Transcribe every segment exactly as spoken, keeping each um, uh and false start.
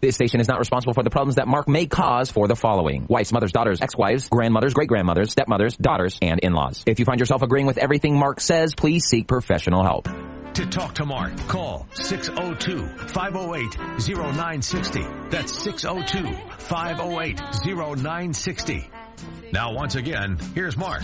This station is not responsible for the problems that Mark may cause for the following: wives, mothers, daughters, ex-wives, grandmothers, great-grandmothers, stepmothers, daughters, and in-laws. If you find yourself agreeing with everything Mark says, please seek professional help. To talk to Mark, call six oh two, five oh eight, oh nine six oh. That's six oh two, five oh eight, oh nine six oh. Now, once again, here's Mark.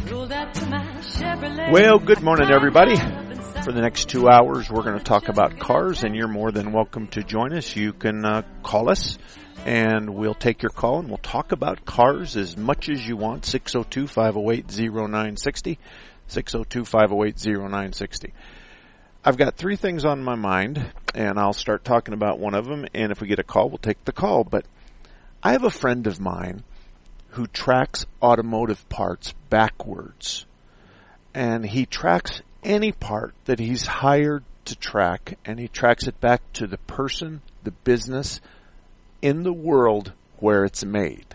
Well, good morning, everybody. For the next two hours, we're going to talk about cars, and you're more than welcome to join us. You can uh, call us, and we'll take your call, and we'll talk about cars as much as you want. six oh two, five oh eight, oh nine six oh. six oh two, five oh eight, oh nine six oh. I've got three things on my mind, and I'll start talking about one of them, and if we get a call, we'll take the call. But I have a friend of mine who tracks automotive parts backwards, and he tracks any part that he's hired to track, and he tracks it back to the person, the business, in the world where it's made.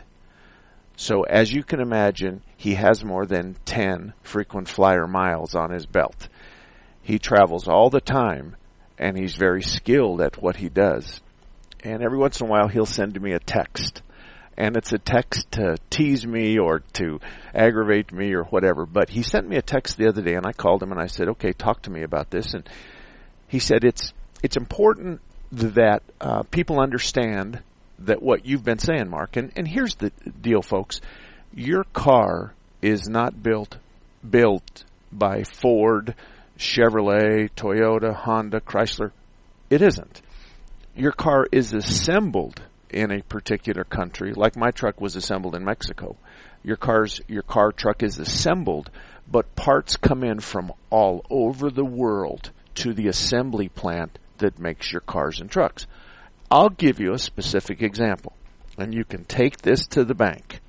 So as you can imagine, he has more than ten frequent flyer miles on his belt. He travels all the time, and he's very skilled at what he does. And every once in a while, he'll send me a text. And it's a text to tease me or to aggravate me or whatever. But he sent me a text the other day, and I called him, and I said, okay, talk to me about this. And he said, it's it's important that uh, people understand that what you've been saying, Mark. And, and here's the deal, folks. Your car is not built built by Ford, Chevrolet, Toyota, Honda, Chrysler. It isn't. Your car is assembled in a particular country, like my truck was assembled in Mexico. Your car's your car truck is assembled, but parts come in from all over the world to the assembly plant that makes your cars and trucks. I'll give you a specific example, and you can take this to the bank.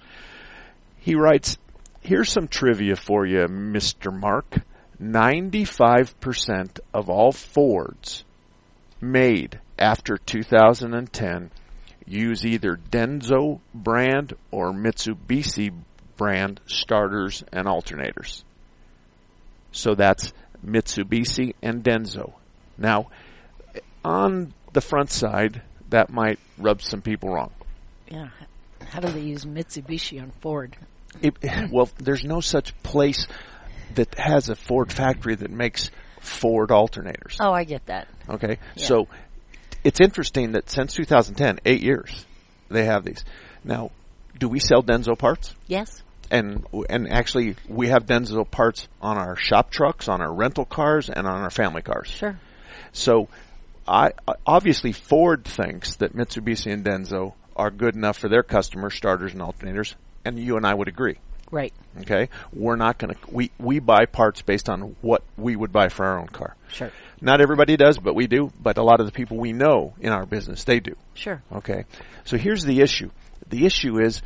He writes, here's some trivia for you, Mister Mark. ninety-five percent of all Fords made after two thousand ten use either Denso brand or Mitsubishi brand starters and alternators. So that's Mitsubishi and Denso. Now, on the front side, that might rub some people wrong. Yeah. How do they use Mitsubishi on Ford? It, well, there's no such place that has a Ford factory that makes Ford alternators. Oh, I get that. Okay, yeah. So it's interesting that since two thousand ten, eight years, they have these. Now, do we sell Denso parts? Yes. And and actually, we have Denso parts on our shop trucks, on our rental cars, and on our family cars. Sure. So, I obviously Ford thinks that Mitsubishi and Denso are good enough for their customers, starters and alternators, and you and I would agree. Right. Okay? We're not going to, we, we buy parts based on what we would buy for our own car. Sure. Not everybody does, but we do. But a lot of the people we know in our business, they do. Sure. Okay? So here's the issue. The issue is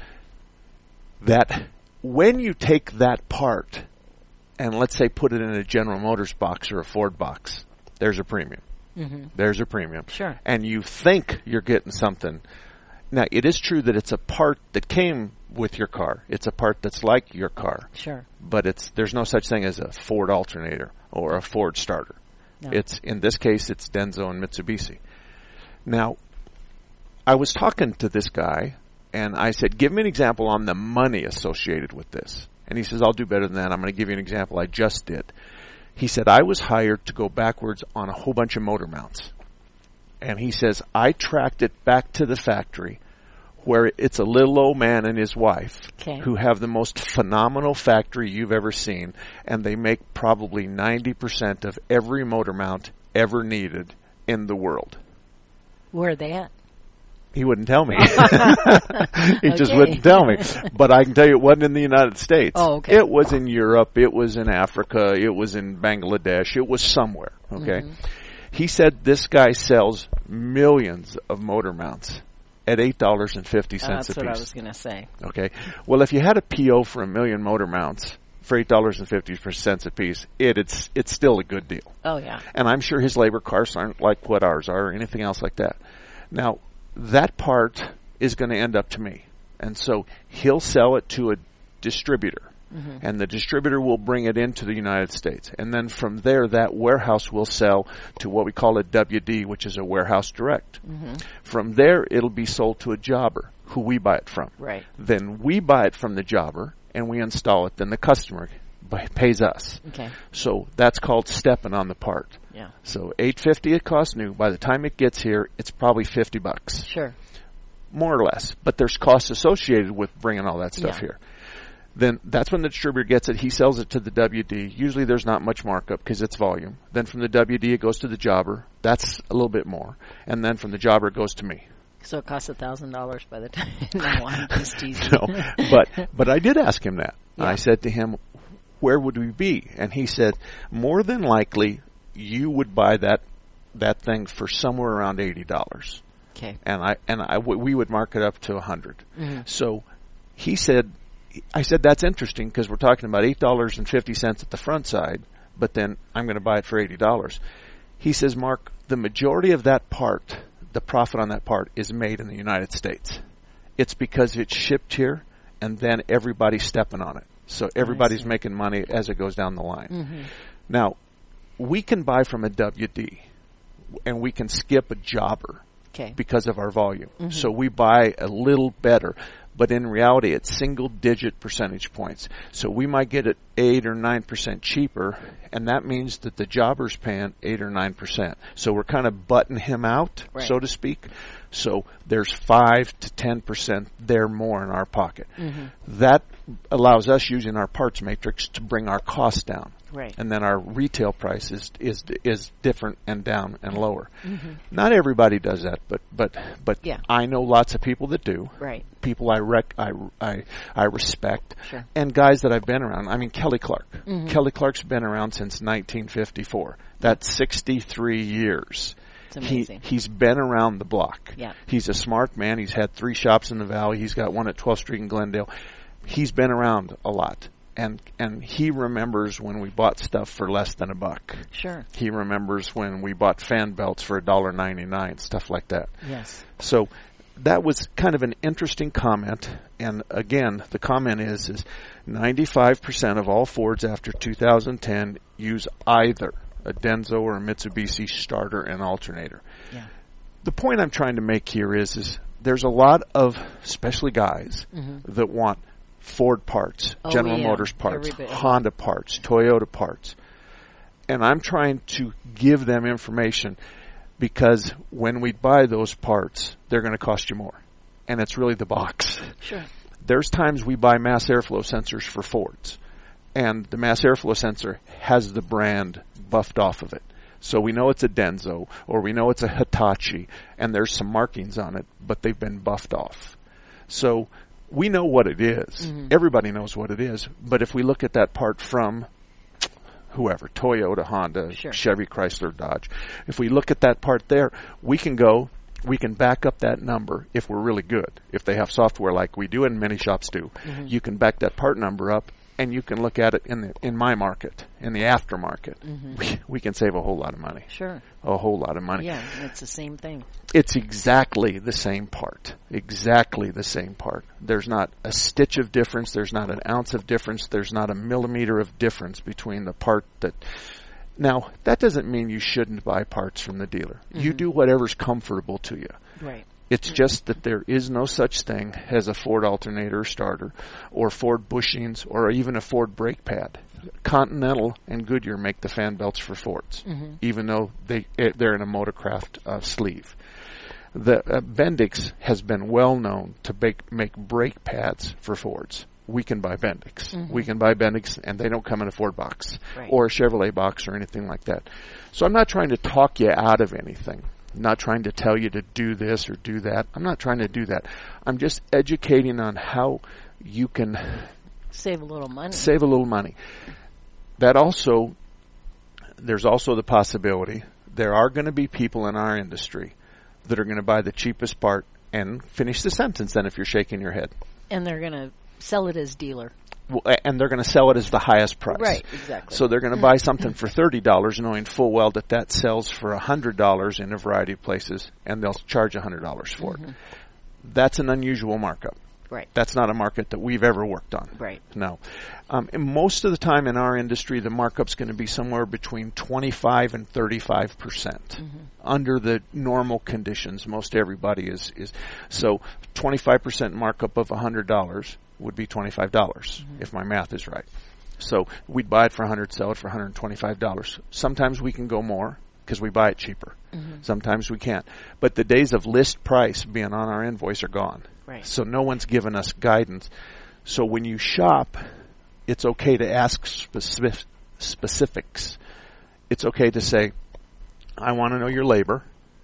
that when you take that part and let's say put it in a General Motors box or a Ford box, there's a premium. Mm-hmm. There's a premium. Sure. And you think you're getting something. Now, it is true that it's a part that came with your car. It's a part that's like your car. Sure. But it's there's no such thing as a Ford alternator or a Ford starter. No. It's in this case, it's Denso and Mitsubishi. Now, I was talking to this guy, and I said, give me an example on the money associated with this. And he says, I'll do better than that. I'm going to give you an example I just did. He said, I was hired to go backwards on a whole bunch of motor mounts. And he says, I tracked it back to the factory where it's a little old man and his wife okay. who have the most phenomenal factory you've ever seen. And they make probably ninety percent of every motor mount ever needed in the world. Where are they at? He wouldn't tell me. He okay. just wouldn't tell me. But I can tell you it wasn't in the United States. Oh, okay. It was in Europe. It was in Africa. It was in Bangladesh. It was somewhere. Okay. Mm-hmm. He said this guy sells millions of motor mounts at eight dollars and fifty cents uh, a piece. That's what I was going to say. Okay. Well, if you had a P O for a million motor mounts for eight dollars and fifty cents a piece, it, it's it's still a good deal. Oh, yeah. And I'm sure his labor costs aren't like what ours are or anything else like that. Now, that part is going to end up to me. And so he'll sell it to a distributor. Mm-hmm. And the distributor will bring it into the United States. And then from there, that warehouse will sell to what we call a W D, which is a warehouse direct. Mm-hmm. From there, it'll be sold to a jobber, who we buy it from. Right. Then we buy it from the jobber, and we install it. Then the customer pays us. Okay. So that's called stepping on the part. Yeah. So eight fifty it costs new. By the time it gets here, it's probably fifty bucks. Sure. More or less. But there's costs associated with bringing all that stuff yeah. here. Then that's when the distributor gets it. He sells it to the W D. Usually there's not much markup because it's volume. Then from the W D it goes to the jobber. That's a little bit more. And then from the jobber it goes to me. So it costs a thousand dollars by the time. No, I'm just teasing. No, but but I did ask him that. Yeah. I said to him, "Where would we be?" And he said, "More than likely, you would buy that that thing for somewhere around eighty dollars." Okay. And I and I we would mark it up to a hundred. Mm-hmm. So he said, I said that's interesting because we're talking about eight dollars and fifty cents at the front side, but then I'm going to buy it for eighty dollars. He says, "Mark, the majority of that part." The profit on that part is made in the United States. It's because it's shipped here, and then everybody's stepping on it. So everybody's making money as it goes down the line. Mm-hmm. Now, we can buy from a W D, and we can skip a jobber okay. because of our volume. Mm-hmm. So we buy a little better. But in reality, it's single-digit percentage points. So we might get it eight or nine percent cheaper, and that means that the jobber's paying eight or nine percent. So we're kind of butting him out, right. so to speak. So there's five to ten percent there more in our pocket. Mm-hmm. That allows us, using our parts matrix, to bring our costs down. Right. And then our retail price is is, is different and down and lower. Mm-hmm. Not everybody does that, but but but yeah. I know lots of people that do. Right. People I rec I I, I respect, sure. and guys that I've been around. I mean, Kelly Clark. Mm-hmm. Kelly Clark's been around since nineteen fifty-four. That's sixty-three years. It's amazing. He, he's been around the block. Yeah. He's a smart man. He's had three shops in the Valley. He's got one at twelfth Street in Glendale. He's been around a lot. And and he remembers when we bought stuff for less than a buck. Sure. He remembers when we bought fan belts for a dollar ninety-nine, stuff like that. Yes. So that was kind of an interesting comment. And again, the comment is is ninety-five percent of all Fords after two thousand ten use either a Denso or a Mitsubishi starter and alternator. Yeah. The point I'm trying to make here is is there's a lot of, especially guys, mm-hmm. that want Ford parts, oh, General yeah. Motors parts, Everybody. Honda parts, Toyota parts. And I'm trying to give them information because when we buy those parts, they're going to cost you more. And it's really the box. Sure. There's times we buy mass airflow sensors for Fords. And the mass airflow sensor has the brand buffed off of it. So we know it's a Denso or we know it's a Hitachi and there's some markings on it, but they've been buffed off. So we know what it is. Mm-hmm. Everybody knows what it is. But if we look at that part from whoever, Toyota, Honda, sure. Chevy, Chrysler, Dodge, if we look at that part there, we can go, we can back up that number if we're really good. If they have software like we do and many shops do, mm-hmm. you can back that part number up and you can look at it in the in my market, in the aftermarket. Mm-hmm. We, we can save a whole lot of money. Sure. A whole lot of money. Yeah, it's the same thing. It's exactly the same part. Exactly the same part. There's not a stitch of difference. There's not an ounce of difference. There's not a millimeter of difference between the part that... Now, that doesn't mean you shouldn't buy parts from the dealer. Mm-hmm. You do whatever's comfortable to you. Right. It's just that there is no such thing as a Ford alternator starter or Ford bushings or even a Ford brake pad. Continental and Goodyear make the fan belts for Fords, mm-hmm. even though they, they're in a Motorcraft uh, sleeve. The uh, Bendix has been well known to make, make brake pads for Fords. We can buy Bendix. Mm-hmm. We can buy Bendix, and they don't come in a Ford box right. or a Chevrolet box or anything like that. So I'm not trying to talk you out of anything. I'm not trying to tell you to do this or do that. I'm not trying to do that. I'm just educating on how you can save a little money. Save a little money. That also, there's also the possibility there are going to be people in our industry that are going to buy the cheapest part and finish the sentence then if you're shaking your head. And they're going to sell it as dealer. Well, and they're going to sell it as the highest price. Right, exactly. So they're going to buy something for thirty dollars knowing full well that that sells for one hundred dollars in a variety of places, and they'll charge one hundred dollars for mm-hmm. it. That's an unusual markup. Right. That's not a market that we've ever worked on. Right. No. Um, and most of the time in our industry, the markup's going to be somewhere between twenty-five and thirty-five percent. Mm-hmm. Under the normal conditions, most everybody is, is. So twenty-five percent markup of one hundred dollars would be twenty-five dollars, mm-hmm. if my math is right. So we'd buy it for one hundred dollars, sell it for one hundred twenty-five dollars. Sometimes we can go more because we buy it cheaper. Mm-hmm. Sometimes we can't. But the days of list price being on our invoice are gone. Right. So no one's given us guidance. So when you shop, it's okay to ask specific, specifics. It's okay to say, I want to know your labor,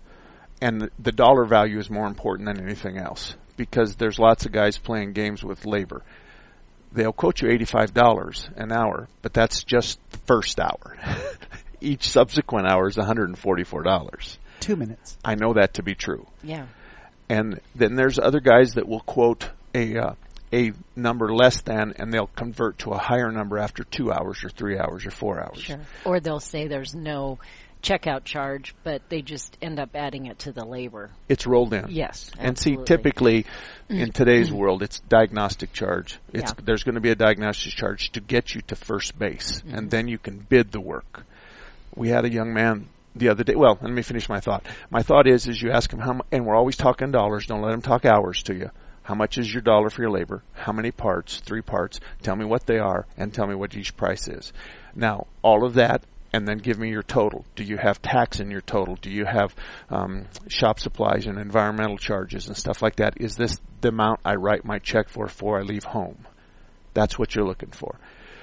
and the, the dollar value is more important than anything else, because there's lots of guys playing games with labor. They'll quote you eighty-five dollars an hour, but that's just the first hour. Each subsequent hour is one hundred forty-four dollars. Two minutes. I know that to be true. Yeah. And then there's other guys that will quote a uh, a number less than, and they'll convert to a higher number after two hours or three hours or four hours. Sure. Or they'll say there's no checkout charge, but they just end up adding it to the labor. It's rolled in. Yes, and absolutely. see, typically in today's world, it's diagnostic charge. It's Yeah. There's going to be a diagnostic charge to get you to first base, Mm-hmm. and then you can bid the work. We had a young man the other day. Well, let me finish my thought. My thought is, is you ask him how much, and we're always talking dollars. Don't let him talk hours to you. How much is your dollar for your labor? How many parts? Three parts. Tell me what they are, and tell me what each price is. Now, all of that, and then give me your total. Do you have tax in your total? Do you have um, shop supplies and environmental charges and stuff like that? Is this the amount I write my check for before I leave home? That's what you're looking for.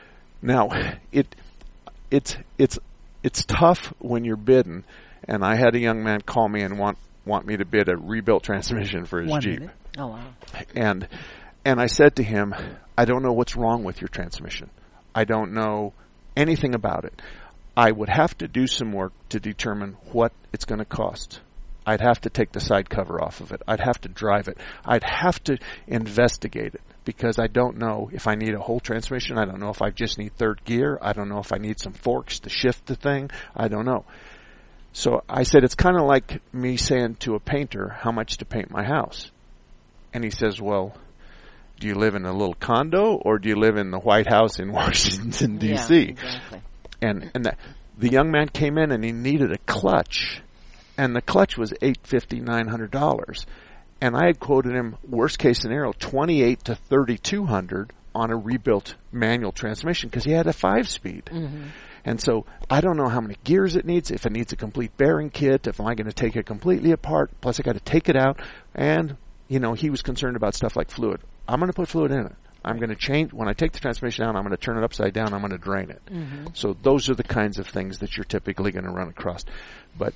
Now, it it's it's it's tough when you're bidding. And I had a young man call me and want want me to bid a rebuilt transmission for his One Jeep. minute. Oh, wow. And and I said to him, I don't know what's wrong with your transmission. I don't know anything about it. I would have to do some work to determine what it's going to cost. I'd have to take the side cover off of it. I'd have to drive it. I'd have to investigate it, because I don't know if I need a whole transmission. I don't know if I just need third gear. I don't know if I need some forks to shift the thing. I don't know. So I said, it's kind of like me saying to a painter how much to paint my house. And he says, well, do you live in a little condo, or do you live in the White House in Washington, D C? Yeah, exactly. And and the, the young man came in and he needed a clutch, and the clutch was eight fifty, nine hundred dollars, and I had quoted him worst case scenario twenty eight to thirty two hundred on a rebuilt manual transmission, because he had a five speed. Mm-hmm. And so I don't know how many gears it needs, if it needs a complete bearing kit, if I'm going to take it completely apart, plus I got to take it out, and you know he was concerned about stuff like fluid. I'm going to put fluid in it. I'm going to change, when I take the transmission out, I'm going to turn it upside down, I'm going to drain it. Mm-hmm. So those are the kinds of things that you're typically going to run across. But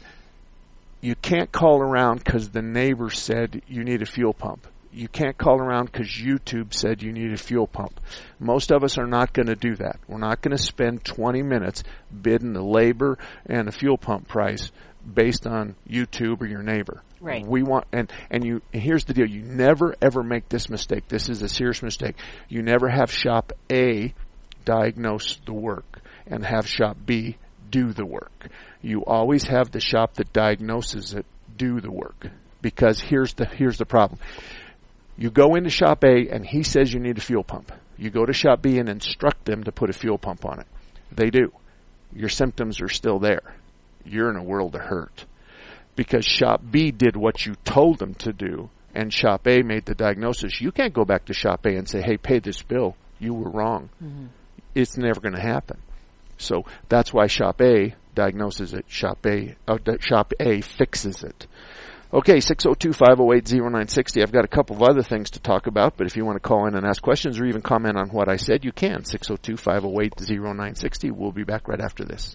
you can't call around because the neighbor said you need a fuel pump. You can't call around because YouTube said you need a fuel pump. Most of us are not going to do that. We're not going to spend twenty minutes bidding the labor and a fuel pump price based on YouTube or your neighbor. Right. We want, and, and you, and here's the deal. You never ever make this mistake. This is a serious mistake. You never have shop A diagnose the work and have shop B do the work. You always have the shop that diagnoses it do the work. Because here's the, here's the problem. You go into shop A and he says you need a fuel pump. You go to shop B and instruct them to put a fuel pump on it. They do. Your symptoms are still there. You're in a world of hurt. Because shop B did what you told them to do, and shop A made the diagnosis. You can't go back to shop A and say, hey, pay this bill. You were wrong. Mm-hmm. It's never going to happen. So that's why shop A diagnoses it. Shop A, uh, shop A fixes it. Okay, six oh two, five oh eight, oh nine six oh. I've got a couple of other things to talk about, but if you want to call in and ask questions or even comment on what I said, you can. six oh two, five oh eight, oh nine six oh. We'll be back right after this.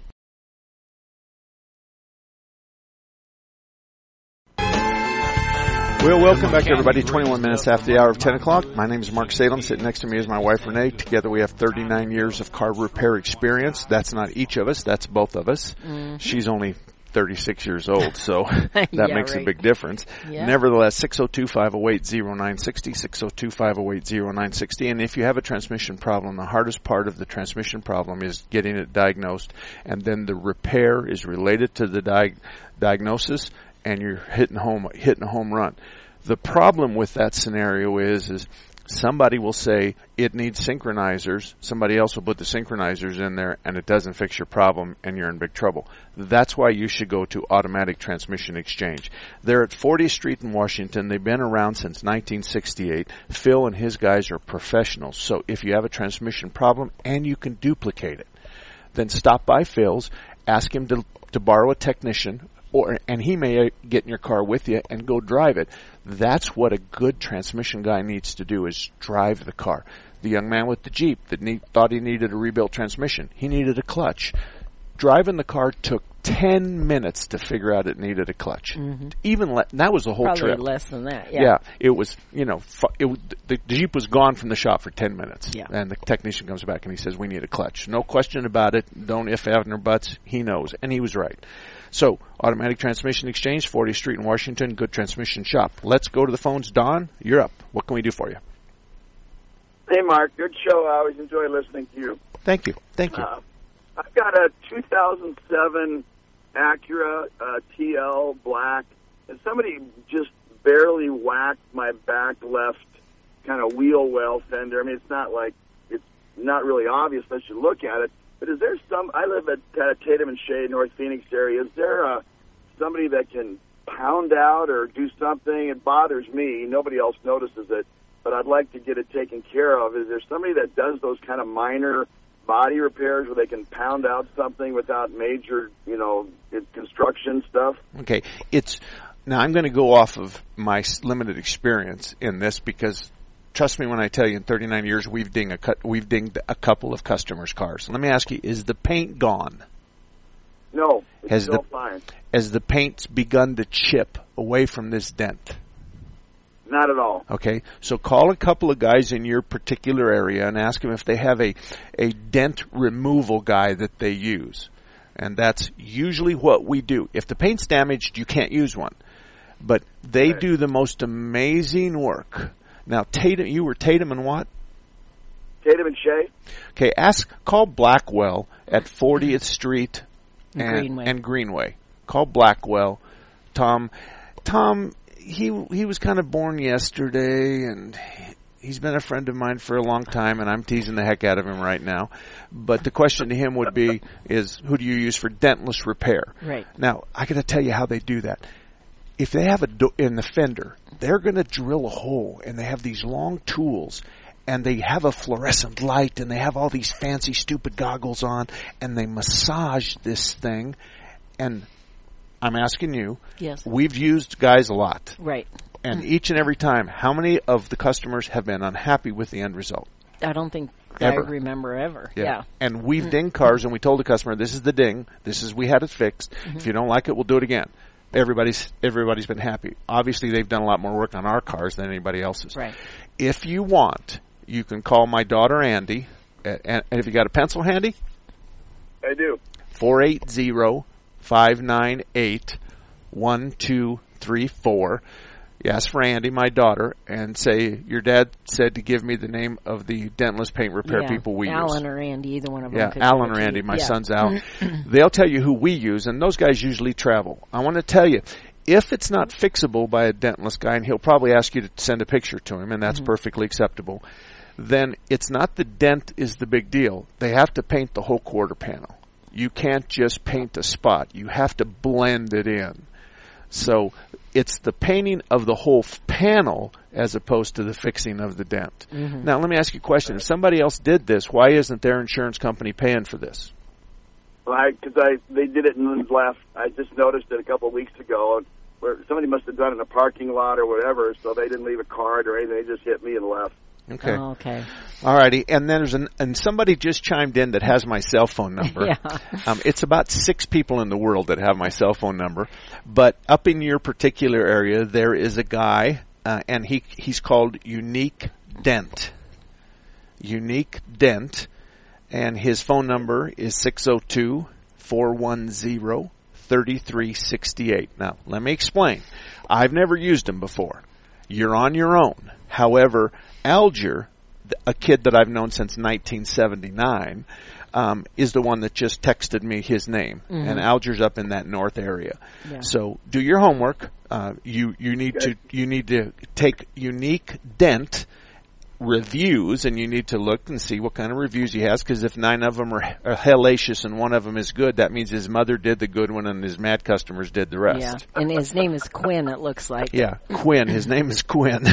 Well, welcome back, everybody. twenty-one minutes after the hour of ten o'clock. My name is Mark Salem. Sitting next to me is my wife, Renee. Together we have thirty-nine years of car repair experience. That's not each of us. That's both of us. Mm-hmm. She's only thirty-six years old, so that yeah, makes right. a big difference. Yeah. Nevertheless, six oh two, five oh eight, oh nine six oh, six oh two, five oh eight, oh nine six oh. And if you have a transmission problem, the hardest part of the transmission problem is getting it diagnosed, and then the repair is related to the di- diagnosis, and you're hitting home, hitting a home run. The problem with that scenario is, is somebody will say it needs synchronizers. Somebody else will put the synchronizers in there, and it doesn't fix your problem, and you're in big trouble. That's why you should go to Automatic Transmission Exchange. They're at fortieth Street in Washington. They've been around since nineteen sixty-eight. Phil and his guys are professionals. So if you have a transmission problem and you can duplicate it, then stop by Phil's, ask him to, to borrow a technician, or and he may get in your car with you and go drive it. That's what a good transmission guy needs to do, is drive the car. The young man with the Jeep that need, thought he needed a rebuilt transmission, he needed a clutch. Driving the car took ten minutes to figure out it needed a clutch. Mm-hmm. Even le- that was the whole Probably trip. Probably less than that, yeah. Yeah, it was, you know, fu- it, the, the Jeep was gone from the shop for ten minutes. Yeah. And the technician comes back and he says, we need a clutch. No question about it. Don't if, and, or buts. He knows. And he was right. So, Automatic Transmission Exchange, fortieth Street in Washington, good transmission shop. Let's go to the phones. Don, you're up. What can we do for you? Hey, Mark. Good show. I always enjoy listening to you. Thank you. Thank you. Uh, I've got a two thousand seven Acura uh, T L black, and somebody just barely whacked my back left kind of wheel well fender. I mean, it's not like, it's not really obvious unless you look at it. But is there some, I live at uh, Tatum and Shea, North Phoenix area. Is there uh, somebody that can pound out or do something? It bothers me. Nobody else notices it, but I'd like to get it taken care of. Is there somebody that does those kind of minor body repairs where they can pound out something without major, you know, construction stuff? Okay. It's, now I'm going to go off of my limited experience in this because trust me when I tell you, in thirty-nine years, we've dinged a, cu- we've dinged a couple of customers' cars. Let me ask you, is the paint gone? No, it's has still the, fine. Has the paint's begun to chip away from this dent? Not at all. Okay, so call a couple of guys in your particular area and ask them if they have a, a dent removal guy that they use. And that's usually what we do. If the paint's damaged, you can't use one. But they right. do the most amazing work. Now, Tatum, you were Tatum and what? Tatum and Shea. Okay, ask, call Blackwell at fortieth Street and Greenway. and Greenway. Call Blackwell. Tom, Tom, he he was kind of born yesterday, and he's been a friend of mine for a long time, and I'm teasing the heck out of him right now. But the question to him would be, is who do you use for dentless repair? Right. Now, I got to tell you how they do that. If they have a do- in the fender, they're going to drill a hole, and they have these long tools, and they have a fluorescent light, and they have all these fancy, stupid goggles on, and they massage this thing. And I'm asking you, yes, we've used guys a lot. Right. And each and every time, how many of the customers have been unhappy with the end result? I don't think Ever. I remember ever. Yeah. yeah. And we've dinged cars, and we told the customer, this is the ding. This is, we had it fixed. Mm-hmm. If you don't like it, we'll do it again. Everybody's everybody's been happy. Obviously, they've done a lot more work on our cars than anybody else's. Right. If you want, you can call my daughter Andy. And, and if you got a pencil handy? I do. four eight zero, five nine eight, one two three four. You ask for Andy, my daughter, and say, your dad said to give me the name of the dentless paint repair yeah. people we Alan use. or Andy, either one of them. Yeah, could Alan give it or to Andy. you. My yeah. son's out. They'll tell you who we use, and those guys usually travel. I want to tell you, if it's not fixable by a dentless guy, and he'll probably ask you to send a picture to him, and that's mm-hmm. perfectly acceptable, then it's not the dent is the big deal. They have to paint the whole quarter panel. You can't just paint a spot. You have to blend it in. So it's the painting of the whole f- panel as opposed to the fixing of the dent. Mm-hmm. Now, let me ask you a question. If somebody else did this, why isn't their insurance company paying for this? Well, I, cause I, they did it and left. I just noticed it a couple of weeks ago where somebody must have done it in a parking lot or whatever, so they didn't leave a card or anything. They just hit me and left. Okay. Oh, okay. All righty. And then there's an, and somebody just chimed in that has my cell phone number. yeah. Um, it's about six people in the world that have my cell phone number. But up in your particular area, there is a guy, uh, and he he's called Unique Dent. Unique Dent. And his phone number is six oh two, four one zero, three three six eight. Now, let me explain. I've never used him before. You're on your own. However, Alger, a kid that I've known since nineteen seventy-nine, um, is the one that just texted me his name. Mm-hmm. And Alger's up in that north area. Yeah. So do your homework. Uh, you, you need okay. to, you need to take Unique Dent reviews, and you need to look and see what kind of reviews he has, because if nine of them are, are hellacious and one of them is good, that means his mother did the good one and his mad customers did the rest. Yeah, and his name is Quinn, it looks like. Yeah, Quinn. His name is Quinn.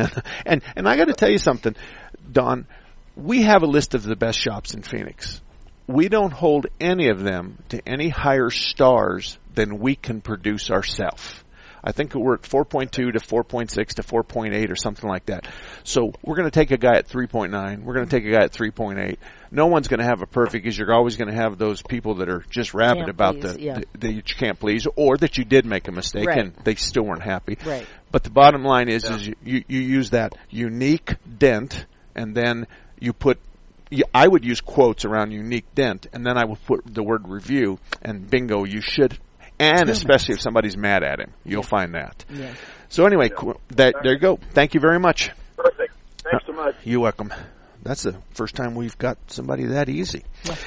and and I got to tell you something, Don. We have a list of the best shops in Phoenix. We don't hold any of them to any higher stars than we can produce ourselves. I think we're at four point two to four point six to four point eight or something like that. So we're going to take a guy at three point nine. We're going to take a guy at three point eight. No one's going to have a perfect, because you're always going to have those people that are just rabid Can't about please, the, yeah. the that you can't please, or that you did make a mistake Right. and they still weren't happy. Right. But the bottom line is, Yeah. is you, you, you use that unique dent, and then you put, you, I would use quotes around unique dent, and then I would put the word review, and bingo, you should. And especially if somebody's mad at him, you'll find that. Yeah. So anyway, qu- that, there you go. Thank you very much. Perfect. Thanks so much. You're welcome. That's the first time we've got somebody that easy.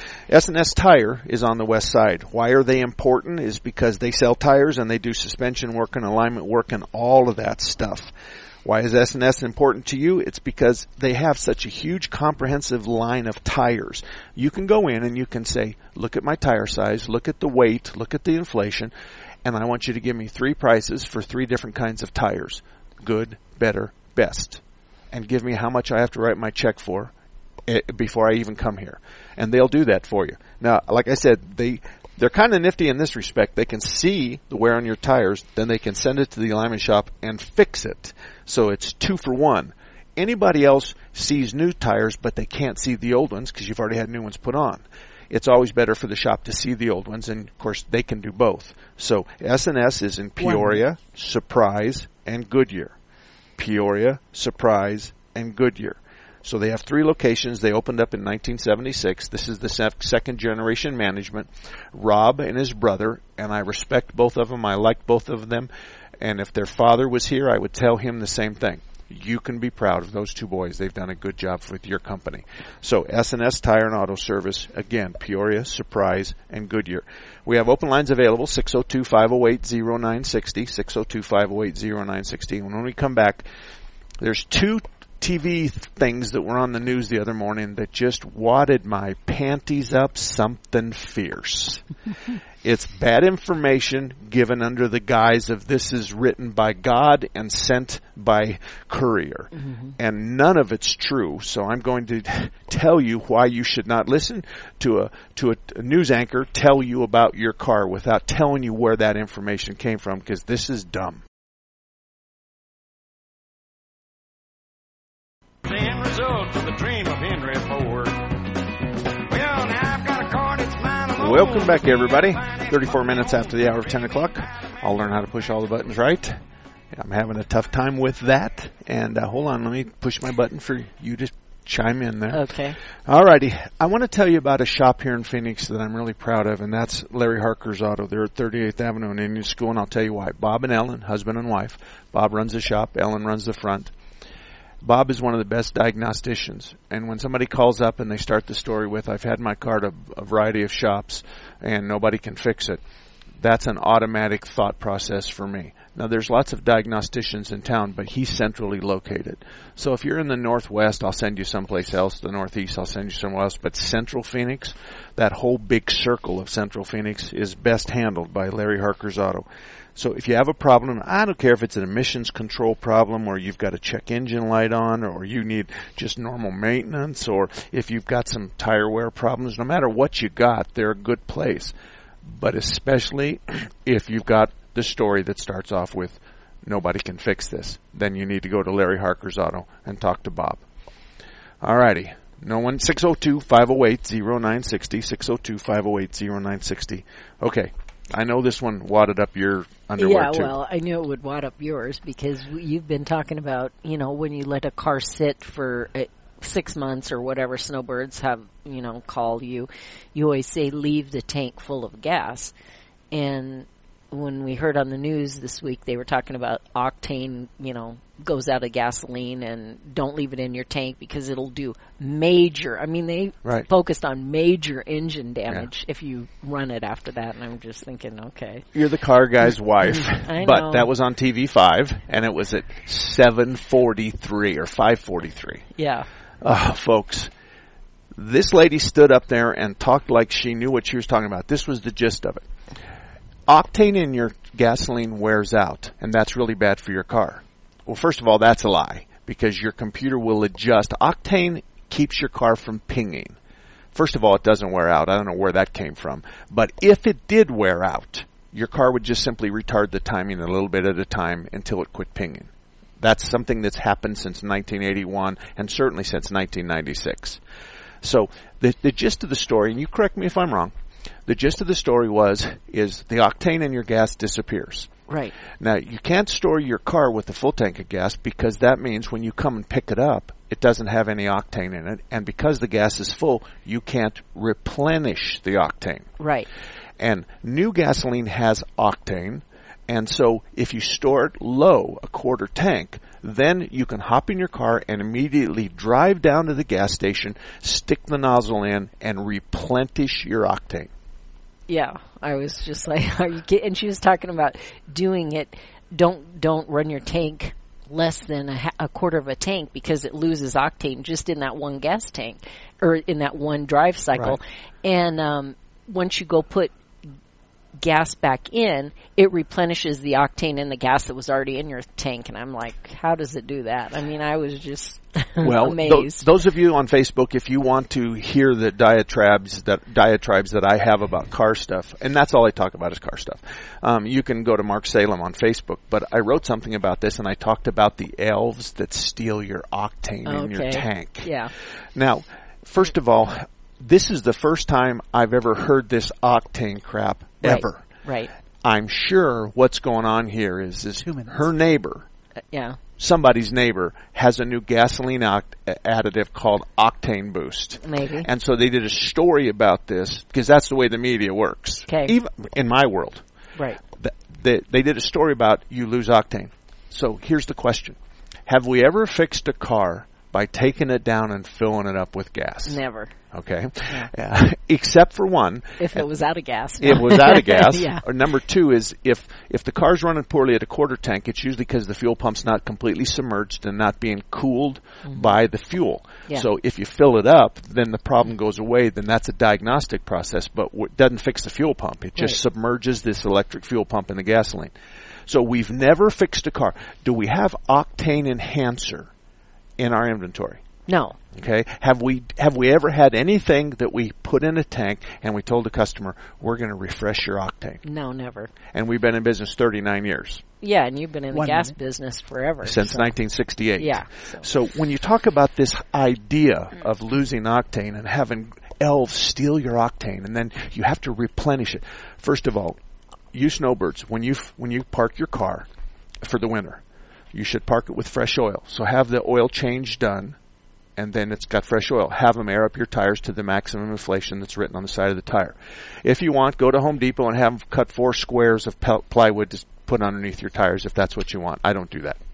S and S Tire is on the west side. Why are they important? Is because they sell tires and they do suspension work and alignment work and all of that stuff. Why is S and S important to you? It's because they have such a huge comprehensive line of tires. You can go in and you can say, look at my tire size, look at the weight, look at the inflation, and I want you to give me three prices for three different kinds of tires. Good, better, best. And give me how much I have to write my check for before I even come here. And they'll do that for you. Now, like I said, they... They're kind of nifty in this respect. They can see the wear on your tires, then they can send it to the alignment shop and fix it. So it's two for one. Anybody else sees new tires, but they can't see the old ones because you've already had new ones put on. It's always better for the shop to see the old ones, and of course they can do both. So S and S is in Peoria, Surprise, and Goodyear. Peoria, Surprise, and Goodyear. So they have three locations. They opened up in nineteen seventy-six. This is the second generation management. Rob and his brother, and I respect both of them. I like both of them. And if their father was here, I would tell him the same thing. You can be proud of those two boys. They've done a good job with your company. So S and S Tire and Auto Service, again, Peoria, Surprise, and Goodyear. We have open lines available, six oh two, five oh eight, oh nine six oh, six oh two, five oh eight, oh nine six oh. And when we come back, there's two T V things that were on the news the other morning that just wadded my panties up something fierce. It's bad information given under the guise of this is written by God and sent by courier. Mm-hmm. And none of it's true. So I'm going to tell you why you should not listen to a to a, a news anchor tell you about your car without telling you where that information came from, because this is dumb. The end result of the dream of Henry Ford. Well, now I've got a car that's mine alone. Welcome back, everybody. thirty-four minutes after the hour of ten o'clock. I'll learn how to push all the buttons right. I'm having a tough time with that. And uh, hold on, let me push my button for you to chime in there. Okay. All righty. I want to tell you about a shop here in Phoenix that I'm really proud of, and that's Larry Harker's Auto. They're at thirty-eighth Avenue in Indian School, and I'll tell you why. Bob and Ellen, husband and wife. Bob runs the shop. Ellen runs the front. Bob is one of the best diagnosticians, and when somebody calls up and they start the story with, I've had my car to a variety of shops and nobody can fix it, that's an automatic thought process for me. Now, there's lots of diagnosticians in town, but he's centrally located. So if you're in the Northwest, I'll send you someplace else. The Northeast, I'll send you somewhere else. But Central Phoenix, that whole big circle of Central Phoenix, is best handled by Larry Harker's Auto. So if you have a problem, I don't care if it's an emissions control problem or you've got a check engine light on or you need just normal maintenance or if you've got some tire wear problems, no matter what you got, they're a good place. But especially if you've got the story that starts off with, nobody can fix this, then you need to go to Larry Harker's Auto and talk to Bob. All righty. No one, six oh two, five oh eight, oh nine six oh, six oh two, five oh eight, oh nine six oh. Okay. I know this one wadded up your underwear, yeah, too. Yeah, well, I knew it would wad up yours because you've been talking about, you know, when you let a car sit for uh, six months or whatever snowbirds have, you know, call you, you always say leave the tank full of gas. And when we heard on the news this week, they were talking about octane, you know, goes out of gasoline, and don't leave it in your tank because it'll do major. I mean, they Right. focused on major engine damage if you run it after that. And I'm just thinking, okay, You're the car guy's wife, I but know. that was on T V five, and it was at seven forty-three or five forty-three. yeah, Oh, folks, this lady stood up there and talked like she knew what she was talking about. This was the gist of it. Octane in your gasoline wears out, and that's really bad for your car. Well, first of all, that's a lie, because your computer will adjust. Octane keeps your car from pinging. First of all, it doesn't wear out. I don't know where that came from. But if it did wear out, your car would just simply retard the timing a little bit at a time until it quit pinging. That's something that's happened since nineteen eighty-one and certainly since nineteen ninety-six. So the, the gist of the story, and you correct me if I'm wrong, the gist of the story was, is the octane in your gas disappears. right, Now, you can't store your car with a full tank of gas, because that means when you come and pick it up, it doesn't have any octane in it. And because the gas is full, you can't replenish the octane. right, And new gasoline has octane. And so if you store it low, a quarter tank, then you can hop in your car and immediately drive down to the gas station, stick the nozzle in, and replenish your octane. yeah. I was just like, are you kidding? And she was talking about doing it. Don't don't run your tank less than a, ha- a quarter of a tank, because it loses octane just in that one gas tank or in that one drive cycle. Right. And um, once you go put gas back in, it replenishes the octane in the gas that was already in your tank. And I'm like, how does it do that? I mean, I was just Well, amazed. those, those of you on Facebook, if you want to hear the diatribes that diatribes that I have about car stuff, and that's all I talk about is car stuff, um, you can go to Mark Salem on Facebook. But I wrote something about this, and I talked about the elves that steal your octane in your Okay. tank. Yeah. Now, first of all, this is the first time I've ever heard this octane crap Right. ever. Right. I'm sure what's going on here is, is her neighbor, Uh, yeah. somebody's neighbor, has a new gasoline oct- additive called Octane Boost. Maybe. And so they did a story about this, because that's the way the media works. 'Kay. Even in my world. Right. Th- They, they did a story about you lose octane. So here's the question. Have we ever fixed a car by taking it down and filling it up with gas? Never. Okay. Yeah. Uh, except for one. If it was out of gas. It was out of gas. Yeah. Or number two is if if the car's running poorly at a quarter tank, it's usually because the fuel pump's not completely submerged and not being cooled Mm-hmm. by the fuel. Yeah. So if you fill it up, then the problem goes away. Then that's a diagnostic process, but w- doesn't fix the fuel pump. It just Right. submerges this electric fuel pump in the gasoline. So we've never fixed a car. Do we have octane enhancer in our inventory? No. Okay. Have we have we ever had anything that we put in a tank and we told the customer we're going to refresh your octane? No, never. And we've been in business thirty-nine years, Yeah, and you've been in the One gas minute. business forever. since so- nineteen sixty-eight. Yeah. So when you talk about this idea of losing octane and having elves steal your octane, and then you have to replenish it. First of all, you snowbirds, when you f- when you park your car for the winter, you should park it with fresh oil. So have the oil change done, and then it's got fresh oil. Have them air up your tires to the maximum inflation that's written on the side of the tire. If you want, go to Home Depot and have them cut four squares of pel- plywood to put underneath your tires if that's what you want. I don't do that.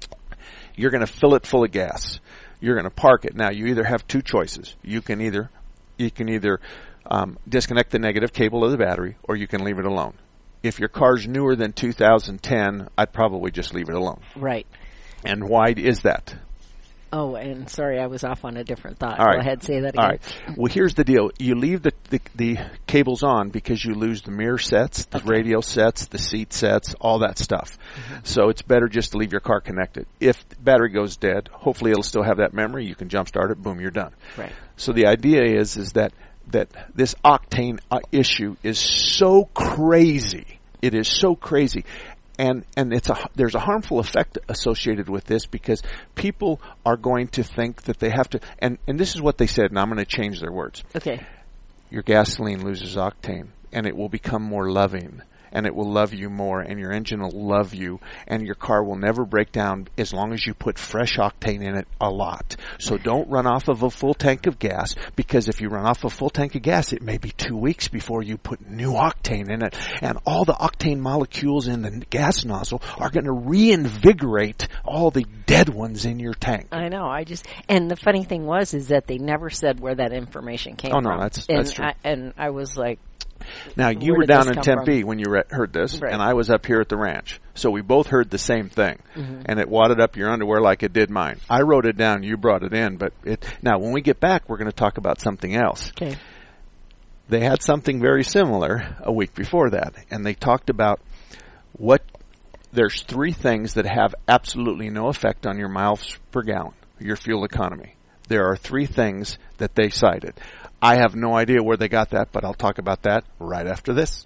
You're going to fill it full of gas. You're going to park it. Now, you either have two choices. You can either you can either um, disconnect the negative cable of the battery, or you can leave it alone. If your car's newer than two thousand ten, I'd probably just leave it alone. Right. And why is that? Oh, and sorry, I was off on a different thought. All right. Go ahead, say that again. All right. Well, here's the deal. You leave the, the, the cables on because you lose the mirror sets, the Okay. radio sets, the seat sets, all that stuff. Mm-hmm. So it's better just to leave your car connected. If the battery goes dead, hopefully it'll still have that memory. You can jump start it. Boom, you're done. Right. So the idea is is that that this octane uh, issue is so crazy. It is so crazy. And and it's a there's a harmful effect associated with this, because people are going to think that they have to, and, and this is what they said, and I'm going to change their words. Okay. Your gasoline loses octane, and it will become more loving, and it will love you more, and your engine will love you, and your car will never break down as long as you put fresh octane in it a lot. So don't run off of a full tank of gas, because if you run off a full tank of gas, it may be two weeks before you put new octane in it, and all the octane molecules in the gas nozzle are going to reinvigorate all the dead ones in your tank. I know. I just and the funny thing was is that they never said where that information came oh, from. Oh no, that's and that's true. I, and I was like, now you where were did down this in come Tempe from? when you re- heard this, Right. and I was up here at the ranch. So we both heard the same thing, mm-hmm. and it wadded up your underwear like it did mine. I wrote it down, you brought it in, but it now when we get back, we're going to talk about something else. Okay. They had something very similar a week before that, and they talked about what. There's three things that have absolutely no effect on your miles per gallon, your fuel economy. There are three things that they cited. I have no idea where they got that, but I'll talk about that right after this.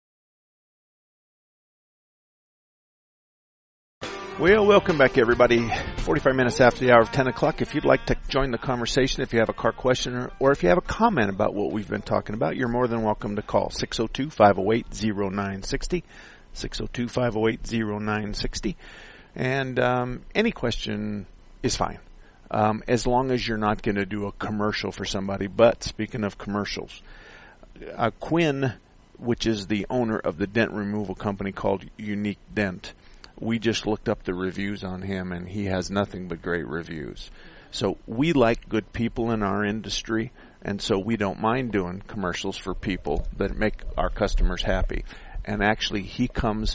Well, welcome back, everybody. forty-five minutes after the hour of ten o'clock. If you'd like to join the conversation, if you have a car question, or, or if you have a comment about what we've been talking about, you're more than welcome to call six oh two, five oh eight, oh nine six oh. six oh two, five oh eight, oh nine six oh. And um, any question is fine, um, as long as you're not going to do a commercial for somebody. But speaking of commercials, uh, Quinn, which is the owner of the dent removal company called Unique Dent, we just looked up the reviews on him, and he has nothing but great reviews. So we like good people in our industry, and so we don't mind doing commercials for people that make our customers happy. And actually, he comes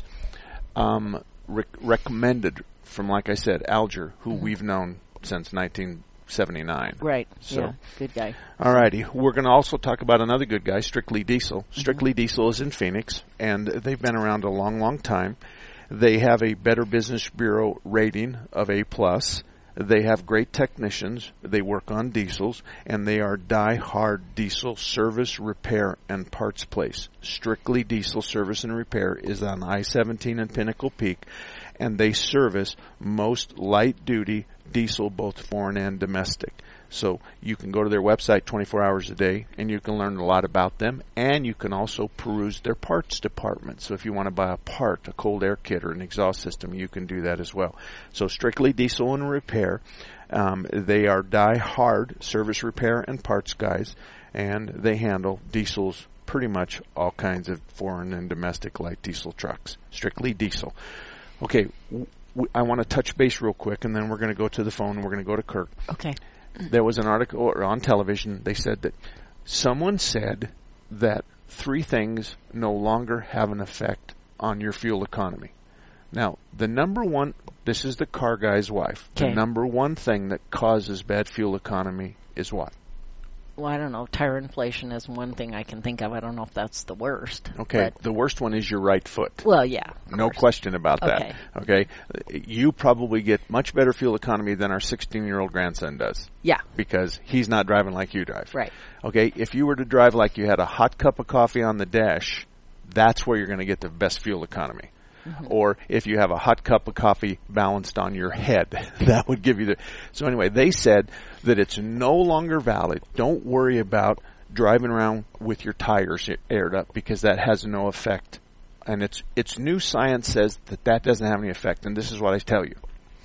um, rec- recommended from, like I said, Alger, who mm-hmm. we've known since nineteen seventy-nine. Right. So, yeah. Good guy. All righty. We're going to also talk about another good guy, Strictly Diesel. Mm-hmm. Strictly Diesel is in Phoenix, and they've been around a long, long time. They have a Better Business Bureau rating of A plus. They have great technicians. They work on diesels, and they are die-hard diesel service, repair, and parts place. Strictly Diesel Service and Repair is on I seventeen and Pinnacle Peak, and they service most light-duty diesel, both foreign and domestic. So you can go to their website twenty-four hours a day, and you can learn a lot about them, and you can also peruse their parts department. So if you want to buy a part, a cold air kit, or an exhaust system, you can do that as well. So Strictly Diesel and Repair, um, they are die-hard service, repair, and parts guys, and they handle diesels, pretty much all kinds of foreign and domestic light diesel trucks. Strictly Diesel. Okay, w- w- I want to touch base real quick, and then we're going to go to the phone, and we're going to go to Kirk. Okay. There was an article on television. They said that someone said that three things no longer have an effect on your fuel economy. Now, the number one, this is the car guy's wife. Okay. The number one thing that causes bad fuel economy is what? Well, I don't know. Tire inflation is one thing I can think of. I don't know if that's the worst. Okay, but the worst one is your right foot. Well, yeah. No course. question about Okay. that. Okay, you probably get much better fuel economy than our sixteen-year-old grandson does. Yeah. Because he's not driving like you drive. Right. Okay, if you were to drive like you had a hot cup of coffee on the dash, that's where you're going to get the best fuel economy. Mm-hmm. Or if you have a hot cup of coffee balanced on your head, that would give you the... So anyway, they said that it's no longer valid. Don't worry about driving around with your tires aired up, because that has no effect. And it's it's new science says that that doesn't have any effect. And this is what I tell you.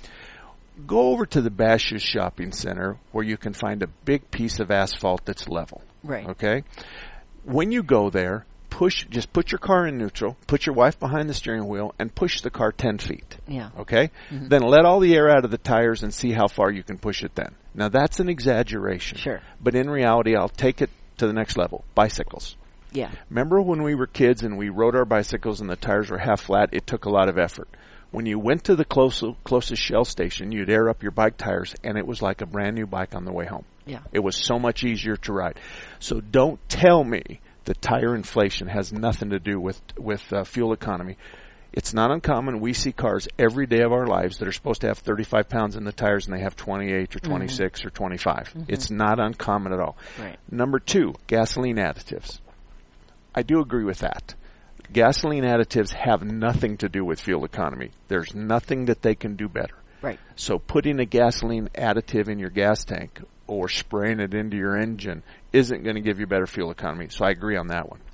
Go over to the Bash's Shopping Center, where you can find a big piece of asphalt that's level. Right. Okay? When you go there, push, just put your car in neutral, put your wife behind the steering wheel, and push the car ten feet. Yeah. Okay? Mm-hmm. Then let all the air out of the tires and see how far you can push it then. Now, that's an exaggeration. Sure. But in reality, I'll take it to the next level. Bicycles. Yeah. Remember when we were kids and we rode our bicycles and the tires were half flat? It took a lot of effort. When you went to the close, closest Shell station, you'd air up your bike tires, and it was like a brand new bike on the way home. Yeah. It was so much easier to ride. So don't tell me that tire inflation has nothing to do with with uh, fuel economy. It's not uncommon. We see cars every day of our lives that are supposed to have thirty-five pounds in the tires, and they have twenty-eight or twenty-six mm-hmm. or twenty-five. Mm-hmm. It's not uncommon at all. Right. Number two, gasoline additives. I do agree with that. Gasoline additives have nothing to do with fuel economy. There's nothing that they can do better. Right. So putting a gasoline additive in your gas tank or spraying it into your engine isn't going to give you better fuel economy. So I agree on that one.